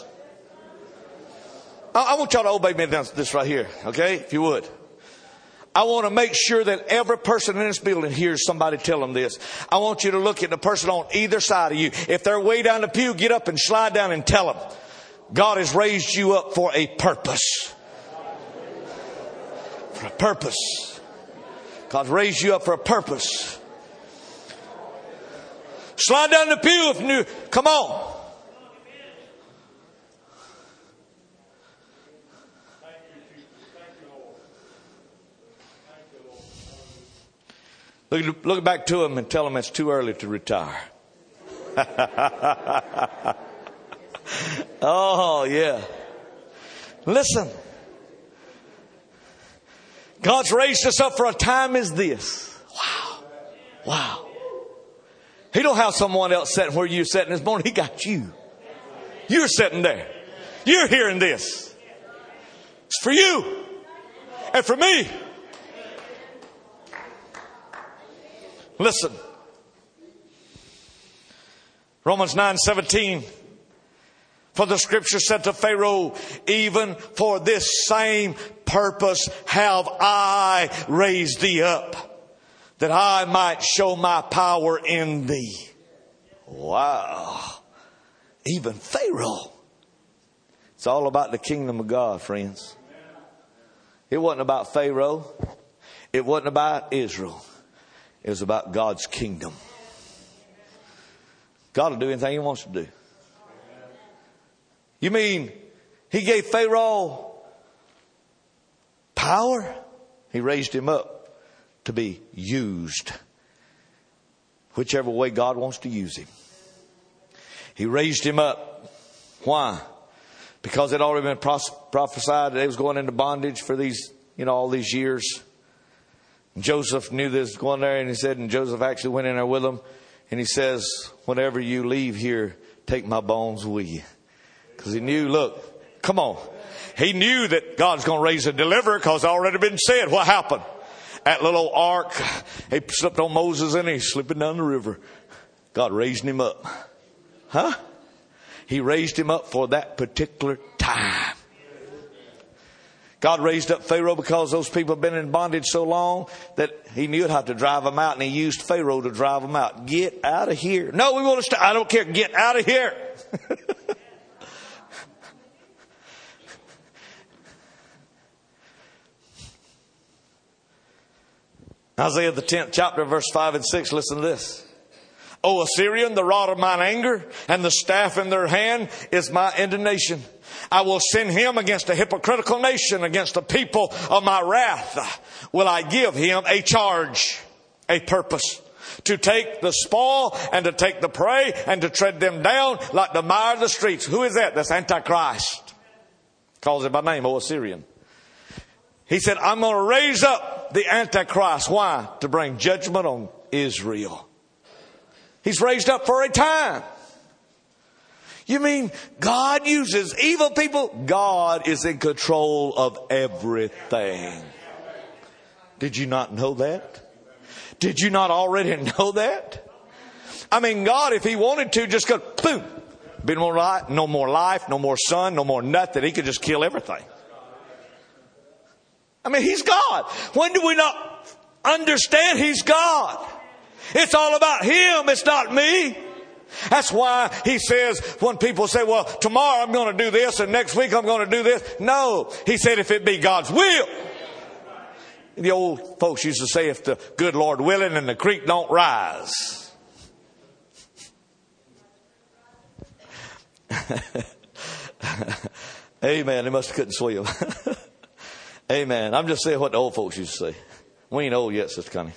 I want y'all to obey me this right here, okay? If you would. I want to make sure that every person in this building hears somebody tell them this. I want you to look at the person on either side of you. If they're way down the pew, get up and slide down and tell them, God has raised you up for a purpose. For a purpose. God raised you up for a purpose. Slide down the pew if you come on. Look back to him and tell him it's too early to retire. Oh, yeah. Listen. God's raised us up for a time as this. Wow. Wow. He don't have someone else sitting where you're sitting this morning. He got you. You're sitting there. You're hearing this. It's for you and for me. Listen. Romans 9:17. For the scripture said to Pharaoh, even for this same purpose have I raised thee up, that I might show my power in thee. Wow. Even Pharaoh. It's all about the kingdom of God, friends. It wasn't about Pharaoh. It wasn't about Israel. It was about God's kingdom. God will do anything He wants to do. You mean He gave Pharaoh power? He raised him up to be used. Whichever way God wants to use him. He raised him up. Why? Because it had already been prophesied that he was going into bondage for these, all these years. Joseph knew this going there, and he said, and Joseph actually went in there with him. And he says, whenever you leave here, take my bones with you. Because he knew, look, come on. He knew that God's going to raise a deliverer because it already been said. What happened? That little ark, he slipped on Moses and he's slipping down the river. God raised him up. Huh? He raised him up for that particular time. God raised up Pharaoh because those people have been in bondage so long that He knew how to drive them out, and He used Pharaoh to drive them out. Get out of here. No, we want to stay. I don't care. Get out of here. Isaiah the 10th chapter, verse 5 and 6. Listen to this. O Assyrian, the rod of mine anger and the staff in their hand is my indignation. I will send him against a hypocritical nation, against the people of my wrath. Will I give him a charge, a purpose, to take the spoil and to take the prey and to tread them down like the mire of the streets. Who is that? That's Antichrist. Calls it by name, O Assyrian. He said, I'm going to raise up the Antichrist. Why? To bring judgment on Israel. He's raised up for a time. You mean God uses evil people? God is in control of everything. Did you not know that? Did you not already know that? I mean, God, if He wanted to, just go, boom. Be no more life, no more sun, no more nothing. He could just kill everything. I mean, He's God. When do we not understand He's God? It's all about Him. It's not me. That's why He says when people say, well, tomorrow I'm going to do this and next week I'm going to do this. No, He said if it be God's will. The old folks used to say, if the good Lord willing and the creek don't rise. Amen. They must have couldn't swim. Amen. I'm just saying what the old folks used to say. We ain't old yet, Sister Connie.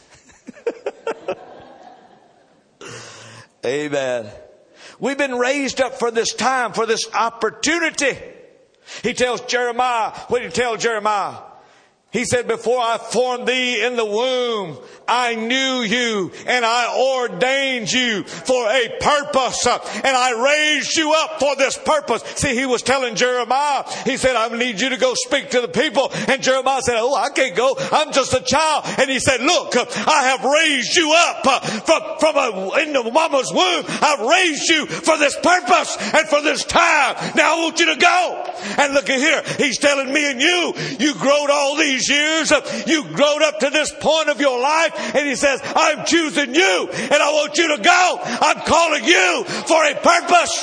Amen. We've been raised up for this time, for this opportunity. He tells Jeremiah, what did He tell Jeremiah? He said, before I formed thee in the womb, I knew you and I ordained you for a purpose. And I raised you up for this purpose. See, He was telling Jeremiah, He said, I need you to go speak to the people. And Jeremiah said, oh, I can't go. I'm just a child. And He said, look, I have raised you up in the mama's womb. I've raised you for this purpose and for this time. Now I want you to go. And look at here. He's telling me and you growed all these years, you growed up to this point of your life, and He says, I'm choosing you and I want you to go. I'm calling you for a purpose.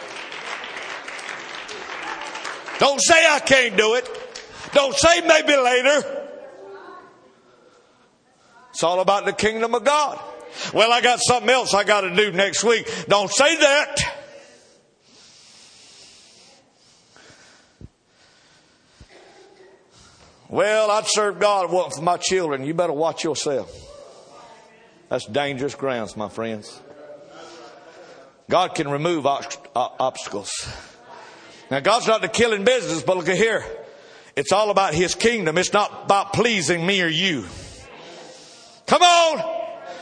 Don't say I can't do it. Don't say maybe later. It's all about the kingdom of God. Well, I got something else I got to do next week. Don't say that. Well, I'd serve God and want for my children. You better watch yourself. That's dangerous grounds, my friends. God can remove obstacles. Now, God's not the killing business, but look at here. It's all about His kingdom. It's not about pleasing me or you. Come on.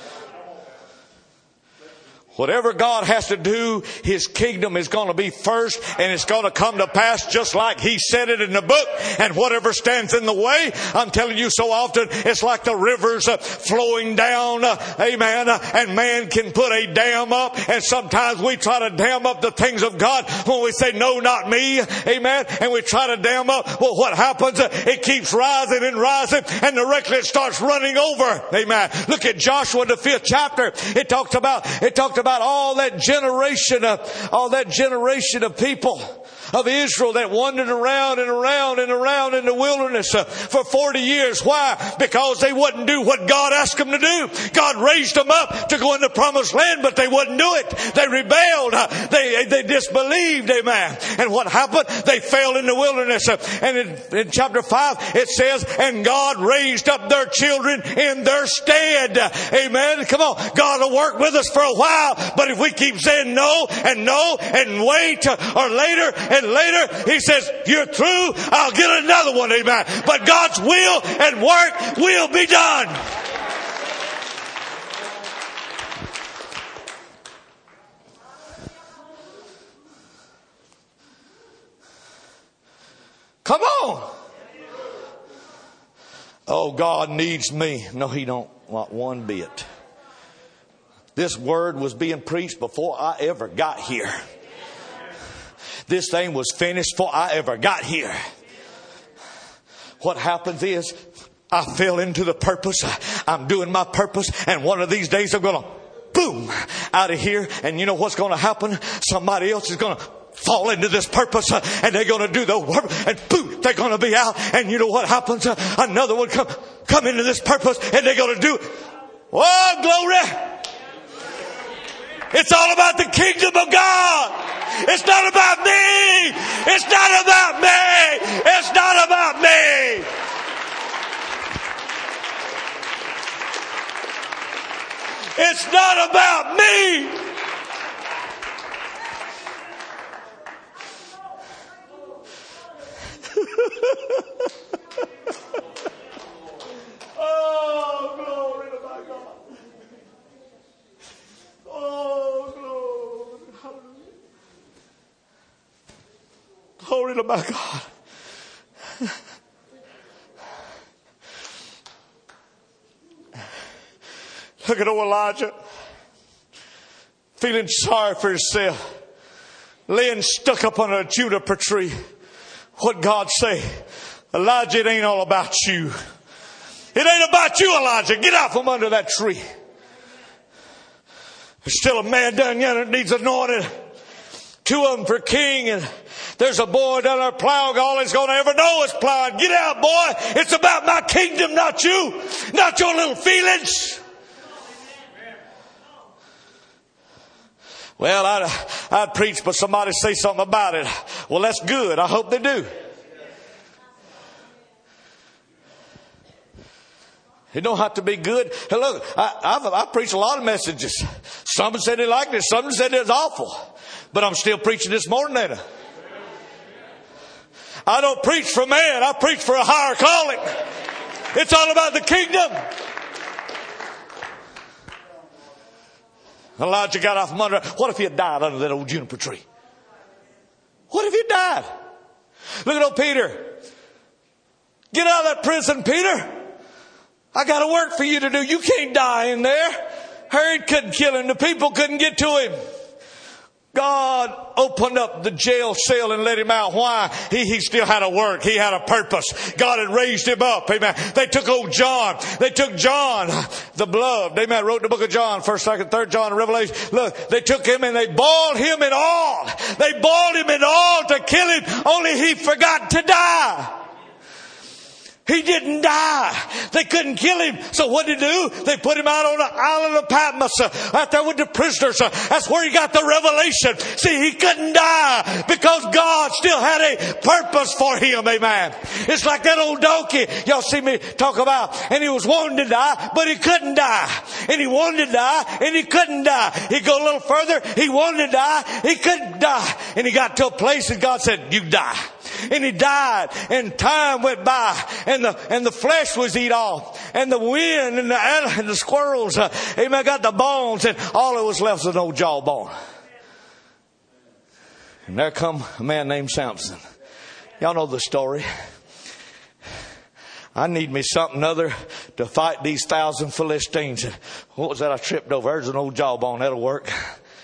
Whatever God has to do, His kingdom is going to be first, and it's going to come to pass just like He said it in the book. And whatever stands in the way, I'm telling you so often, it's like the rivers flowing down, amen, and man can put a dam up, and sometimes we try to dam up the things of God when we say, no, not me, amen, and we try to dam up. Well, what happens? It keeps rising and rising, and directly it starts running over, amen. Look at Joshua, the 5th chapter. It talked about all that generation of people of Israel that wandered around and around and around in the wilderness for 40 years. Why? Because they wouldn't do what God asked them to do. God raised them up to go in the promised land, but they wouldn't do it. They rebelled. They disbelieved. Amen. And what happened? They fell in the wilderness. And in chapter 5, it says, and God raised up their children in their stead. Amen. Come on. God will work with us for a while, but if we keep saying no and wait or later and later, He says, you're through, I'll get another one, amen. But God's will and work will be done. Come on. Oh, God needs me. No, He don't, not one bit. This word was being preached before I ever got here. This thing was finished before I ever got here. What happens is I fell into the purpose. I'm doing my purpose. And one of these days I'm going to boom out of here. And you know what's going to happen? Somebody else is going to fall into this purpose and they're going to do the work. And boom, they're going to be out. And you know what happens? Another one come into this purpose and they're going to do. Oh, glory. It's all about the kingdom of God. It's not about me. It's not about me. It's not about me. It's not about me. Oh, glory to my God. Oh, glory. Hallelujah. Glory to my God. Look at old Elijah. Feeling sorry for himself. Laying stuck up on a juniper tree. What God say? Elijah, it ain't all about you. It ain't about you, Elijah. Get out from under that tree. There's still a man down there that needs anointed. 2 of them for king. And there's a boy down there plowing. All he's going to ever know is plowing. Get out, boy. It's about my kingdom, not you. Not your little feelings. Well, I'd preach, but somebody say something about it. Well, that's good. I hope they do. It don't have to be good. Hey, look, I preach a lot of messages. Some said they liked it. Some said it was awful. But I'm still preaching this morning, ain't I don't preach for man. I preach for a higher calling. It's all about the kingdom. Elijah got off from under. What if he had died under that old juniper tree? What if he died? Look at old Peter. Get out of that prison, Peter. I got a work for you to do. You can't die in there. Herod couldn't kill him. The people couldn't get to him. God opened up the jail cell and let him out. Why? He still had a work. He had a purpose. God had raised him up. Amen. They took old John. They took John, the beloved. Amen. Wrote the book of John, 1st, 2nd, 3rd John, Revelation. Look, they took him and they boiled him in oil. They boiled him in oil to kill him. Only he forgot to die. He didn't die. They couldn't kill him. So what did they do? They put him out on the island of Patmos, out there with the prisoners. That's where he got the revelation. See, he couldn't die because God still had a purpose for him. Amen. It's like that old donkey y'all see me talk about. And he was wanting to die, but he couldn't die. And he wanted to die, and he couldn't die. He'd go a little further. He wanted to die. He couldn't die. And he got to a place and God said, you die. And he died, and time went by, and the flesh was eat off, and the wind and the squirrels, amen, got the bones, and all that was left was an old jawbone. And there come a man named Samson. Y'all know the story. I need me something other to fight these 1,000 Philistines. What was that I tripped over? There's an old jawbone. That'll work.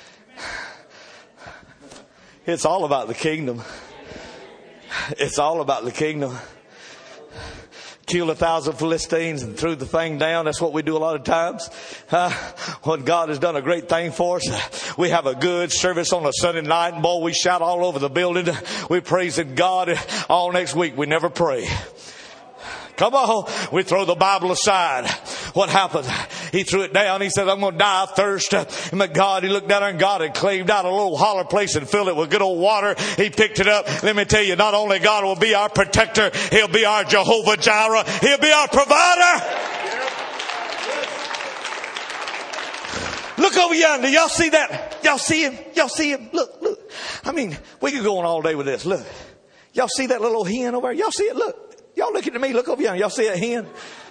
It's all about the kingdom. It's all about the kingdom. Killed 1,000 Philistines and threw the thing down. That's what we do a lot of times. When God has done a great thing for us, we have a good service on a Sunday night, and boy, we shout all over the building. We praise God. All next week we never pray. Come on. We throw the Bible aside. What happened? He threw it down. He said, I'm going to die of thirst. And but God, he looked down there, and God had claved out a little holler place and filled it with good old water. He picked it up. Let me tell you, not only God will be our protector, he'll be our Jehovah Jireh. He'll be our provider. Look over yonder. Y'all see that? Y'all see him? Y'all see him? Look. I mean, we could go on all day with this. Look. Y'all see that little hen over there? Y'all see it? Look. Y'all looking at me. Look over yonder. Y'all see that hen?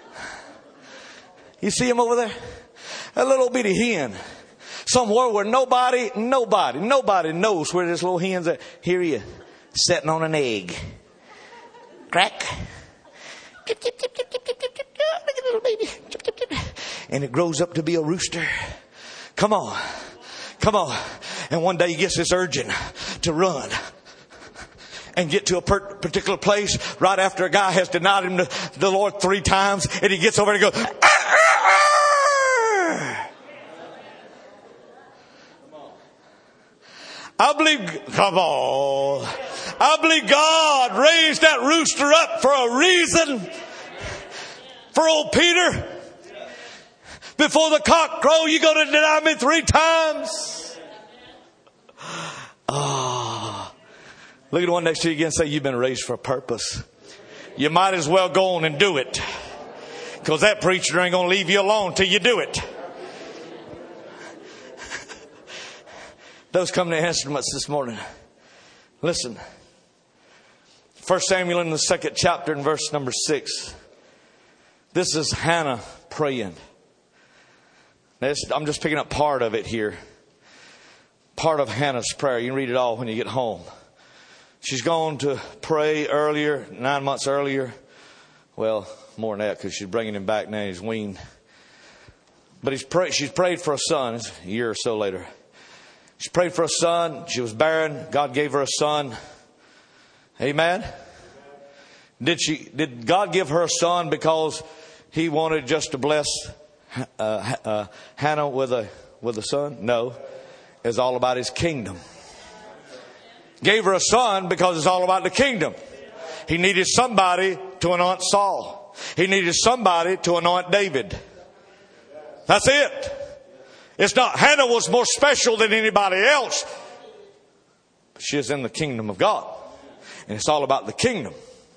You see him over there? A little bitty hen. Somewhere where nobody knows where this little hen's at. Here he is, sitting on an egg. Crack. Look at the little baby. And it grows up to be a rooster. Come on. And one day he gets this urging to run and get to a particular place right after a guy has denied him the Lord 3 times. And he gets over and goes, I believe God raised that rooster up for a reason. For old Peter. Before the cock crow, you're going to deny me 3 times. Look at the one next to you again and say, you've been raised for a purpose. You might as well go on and do it. Because that preacher ain't going to leave you alone till you do it. Those come to instruments this morning. Listen. 1 Samuel in the 2nd chapter and verse number 6. This is Hannah praying. I'm just picking up part of it here. Part of Hannah's prayer. You can read it all when you get home. She's gone to pray earlier, 9 months earlier. Well, more than that because she's bringing him back now. He's weaned. But she's prayed for a son. It's a year or so later. She prayed for a son. She was barren. God gave her a son. Amen. Did God give her a son because he wanted just to bless Hannah with a son? No. It's all about his kingdom. Gave her a son because it's all about the kingdom. He needed somebody to anoint Saul. He needed somebody to anoint David. That's it. It's not Hannah was more special than anybody else. But she is in the kingdom of God. And it's all about the kingdom.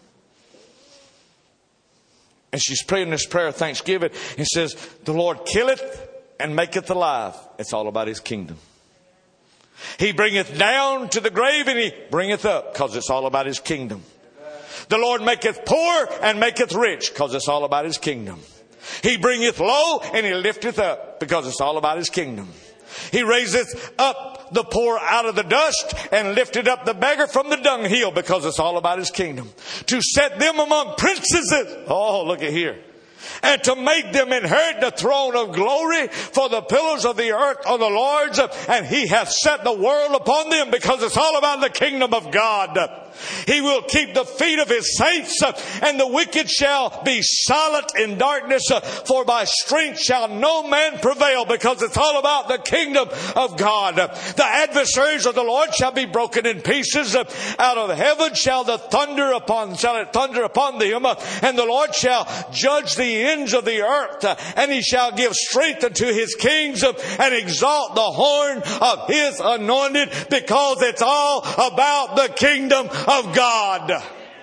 And she's praying this prayer of thanksgiving. And says, the Lord killeth and maketh alive. It's all about his kingdom. He bringeth down to the grave and he bringeth up, because it's all about his kingdom. The Lord maketh poor and maketh rich, because it's all about his kingdom. He bringeth low and he lifteth up, because it's all about his kingdom. He raiseth up the poor out of the dust and lifted up the beggar from the dunghill, because it's all about his kingdom. To set them among princes. Oh, look at here. And to make them inherit the throne of glory, for the pillars of the earth are the Lord's, and he hath set the world upon them, because it's all about the kingdom of God. He will keep the feet of His saints, and the wicked shall be silent in darkness, for by strength shall no man prevail, because it's all about the kingdom of God. The adversaries of the Lord shall be broken in pieces. Out of heaven shall it thunder upon them, and the Lord shall judge the ends of the earth, and He shall give strength unto His kings, and exalt the horn of His anointed, because it's all about the kingdom of God.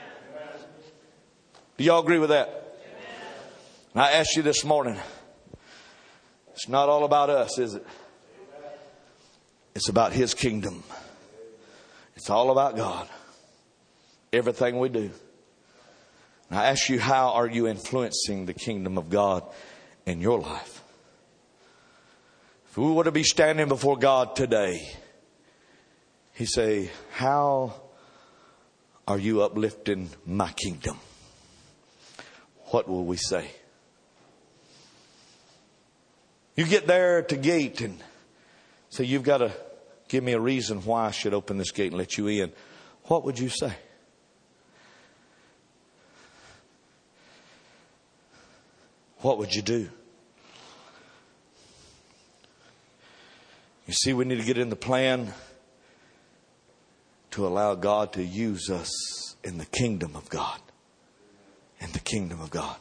Do y'all agree with that? And I ask you this morning, it's not all about us, is it? It's about His kingdom. It's all about God. Everything we do. And I ask you, how are you influencing the kingdom of God in your life? If we were to be standing before God today, He'd say, how are you uplifting my kingdom? What will we say? You get there at the gate and say, you've got to give me a reason why I should open this gate and let you in. What would you say? What would you do? You see, we need to get in the plan to allow God to use us in the kingdom of God. In the kingdom of God.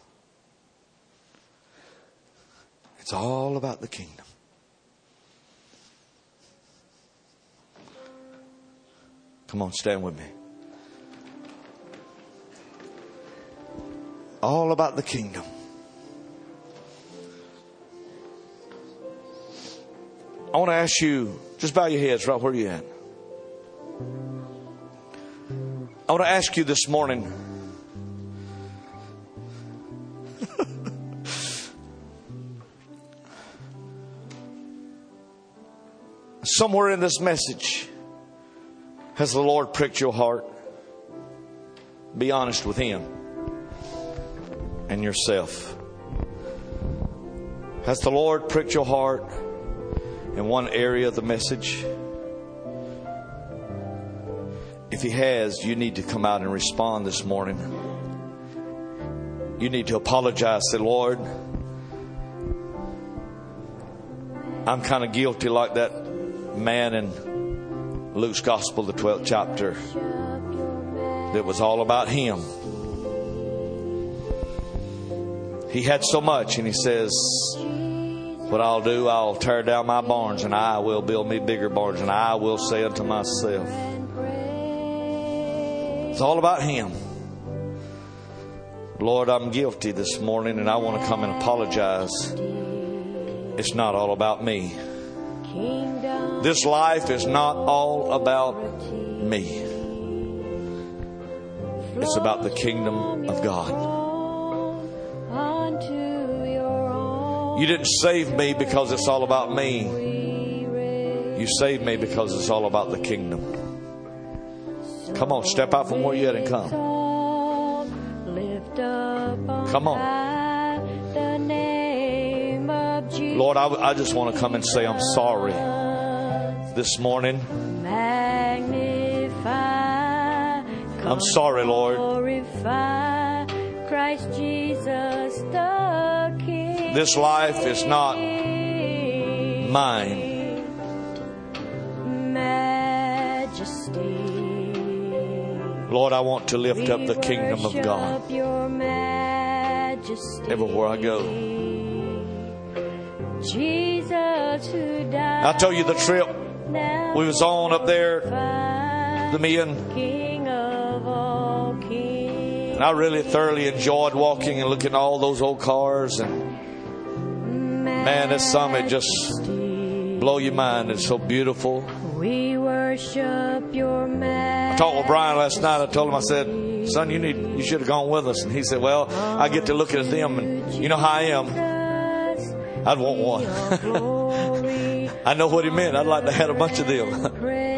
It's all about the kingdom. Come on, stand with me. All about the kingdom. I want to ask you, just bow your heads right where you're at. I want to ask you this morning, somewhere in this message, has the Lord pricked your heart? Be honest with Him and yourself. Has the Lord pricked your heart in one area of the message? If He has, you need to come out and respond this morning. You need to apologize. Say, Lord, I'm kind of guilty like that man in Luke's Gospel, the 12th chapter, that was all about him. He had so much, and he says, what I'll do, I'll tear down my barns, and I will build me bigger barns, and I will say unto myself. It's all about him. Lord, I'm guilty this morning, and I want to come and apologize. It's not all about me. This life is not all about me. It's about the kingdom of God. You didn't save me because it's all about me. You saved me because it's all about the kingdom. Come on, step out from where you're at and come. Come on. Lord, I just want to come and say I'm sorry this morning. I'm sorry, Lord. Christ Jesus the King. This life is not mine. Lord, I want to lift up the kingdom of God everywhere I go. I'll tell you the trip we was on up there, the men, and I really thoroughly enjoyed walking and looking at all those old cars, and man, this summit just blow your mind. It's so beautiful. We worship your majesty. I talked with Brian last night. I told him, I said, son, you should have gone with us. And he said, well, I get to looking at them, and you know how I am. I'd want one. I know what he meant. I'd like to have a bunch of them.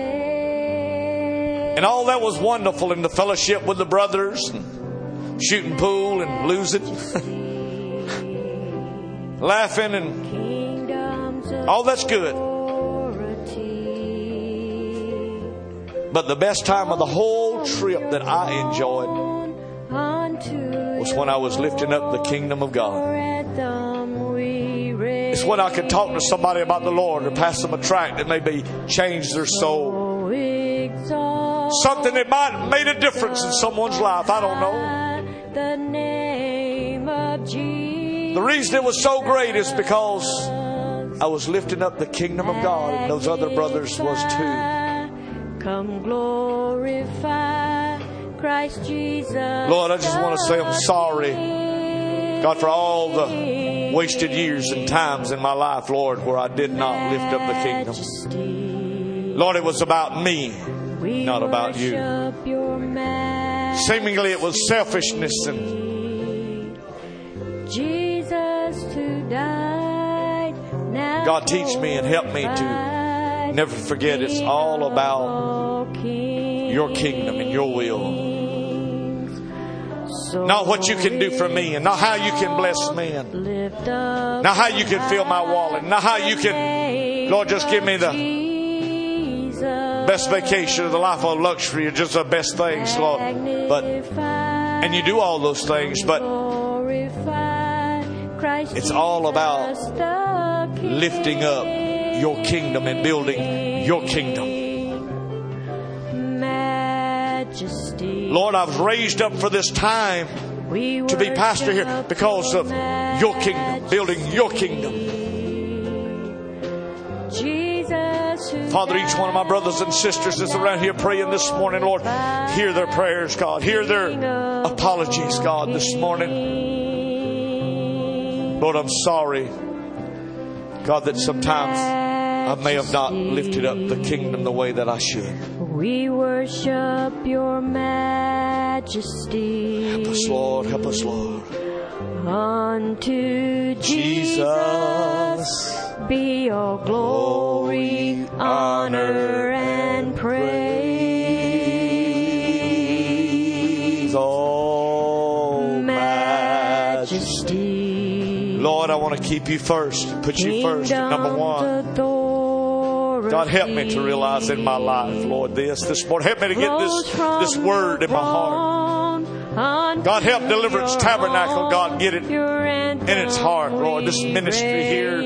And all that was wonderful in the fellowship with the brothers, and shooting pool and losing, laughing, and all that's good. But the best time of the whole trip that I enjoyed was when I was lifting up the kingdom of God. It's when I could talk to somebody about the Lord or pass them a tract that maybe changed their soul. Something that might have made a difference in someone's life. I don't know. The reason it was so great is because I was lifting up the kingdom of God, and those other brothers was too. Come glorify Christ Jesus. Lord, I just want to say I'm sorry, God, for all the wasted years and times in my life, Lord, where I did not lift up the kingdom. Lord, it was about me, not about you. Seemingly it was selfishness and Jesus who died. God, teach me and help me to never forget it's all about your kingdom and your will. Not what you can do for me, and not how you can bless me, and not how you can fill my wallet, not how you can, Lord, just give me the best vacation or the life of luxury or just the best things, Lord. And you do all those things, but it's all about lifting up your kingdom and building your kingdom. Lord, I was raised up for this time to be pastor here because of your kingdom, building your kingdom. Father, each one of my brothers and sisters that's around here praying this morning, Lord, hear their prayers, God. Hear their apologies, God, this morning. Lord, I'm sorry, God, that sometimes I may have not lifted up the kingdom the way that I should. We worship your majesty. Help us, Lord. Help us, Lord. Unto Jesus be all glory, honor, and praise. Oh, majesty. Lord, I want to keep you first. Put you first at number one. God, help me to realize in my life, Lord, this morning. Help me to get this word in my heart. God, help Deliverance Tabernacle, God, get it in its heart, Lord. This ministry here,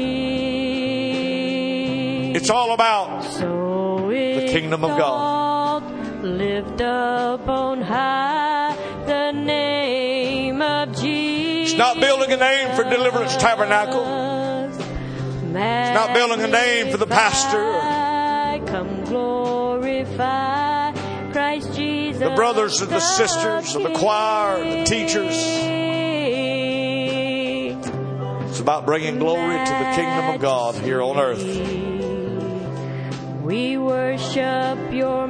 it's all about the kingdom of God. Lift up on high the name of Jesus. It's not building a name for Deliverance Tabernacle. It's not building a name for the pastor. Come glorify Christ Jesus. The brothers and the sisters, and the choir, and the teachers. It's about bringing glory to the kingdom of God here on earth. We worship your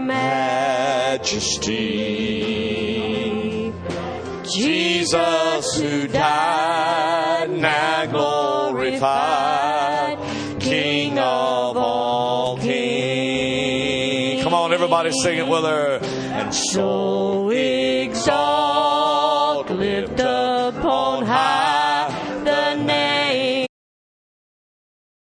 majesty. Jesus who died, now glorified, King of all kings. Come on, everybody sing it with her. And so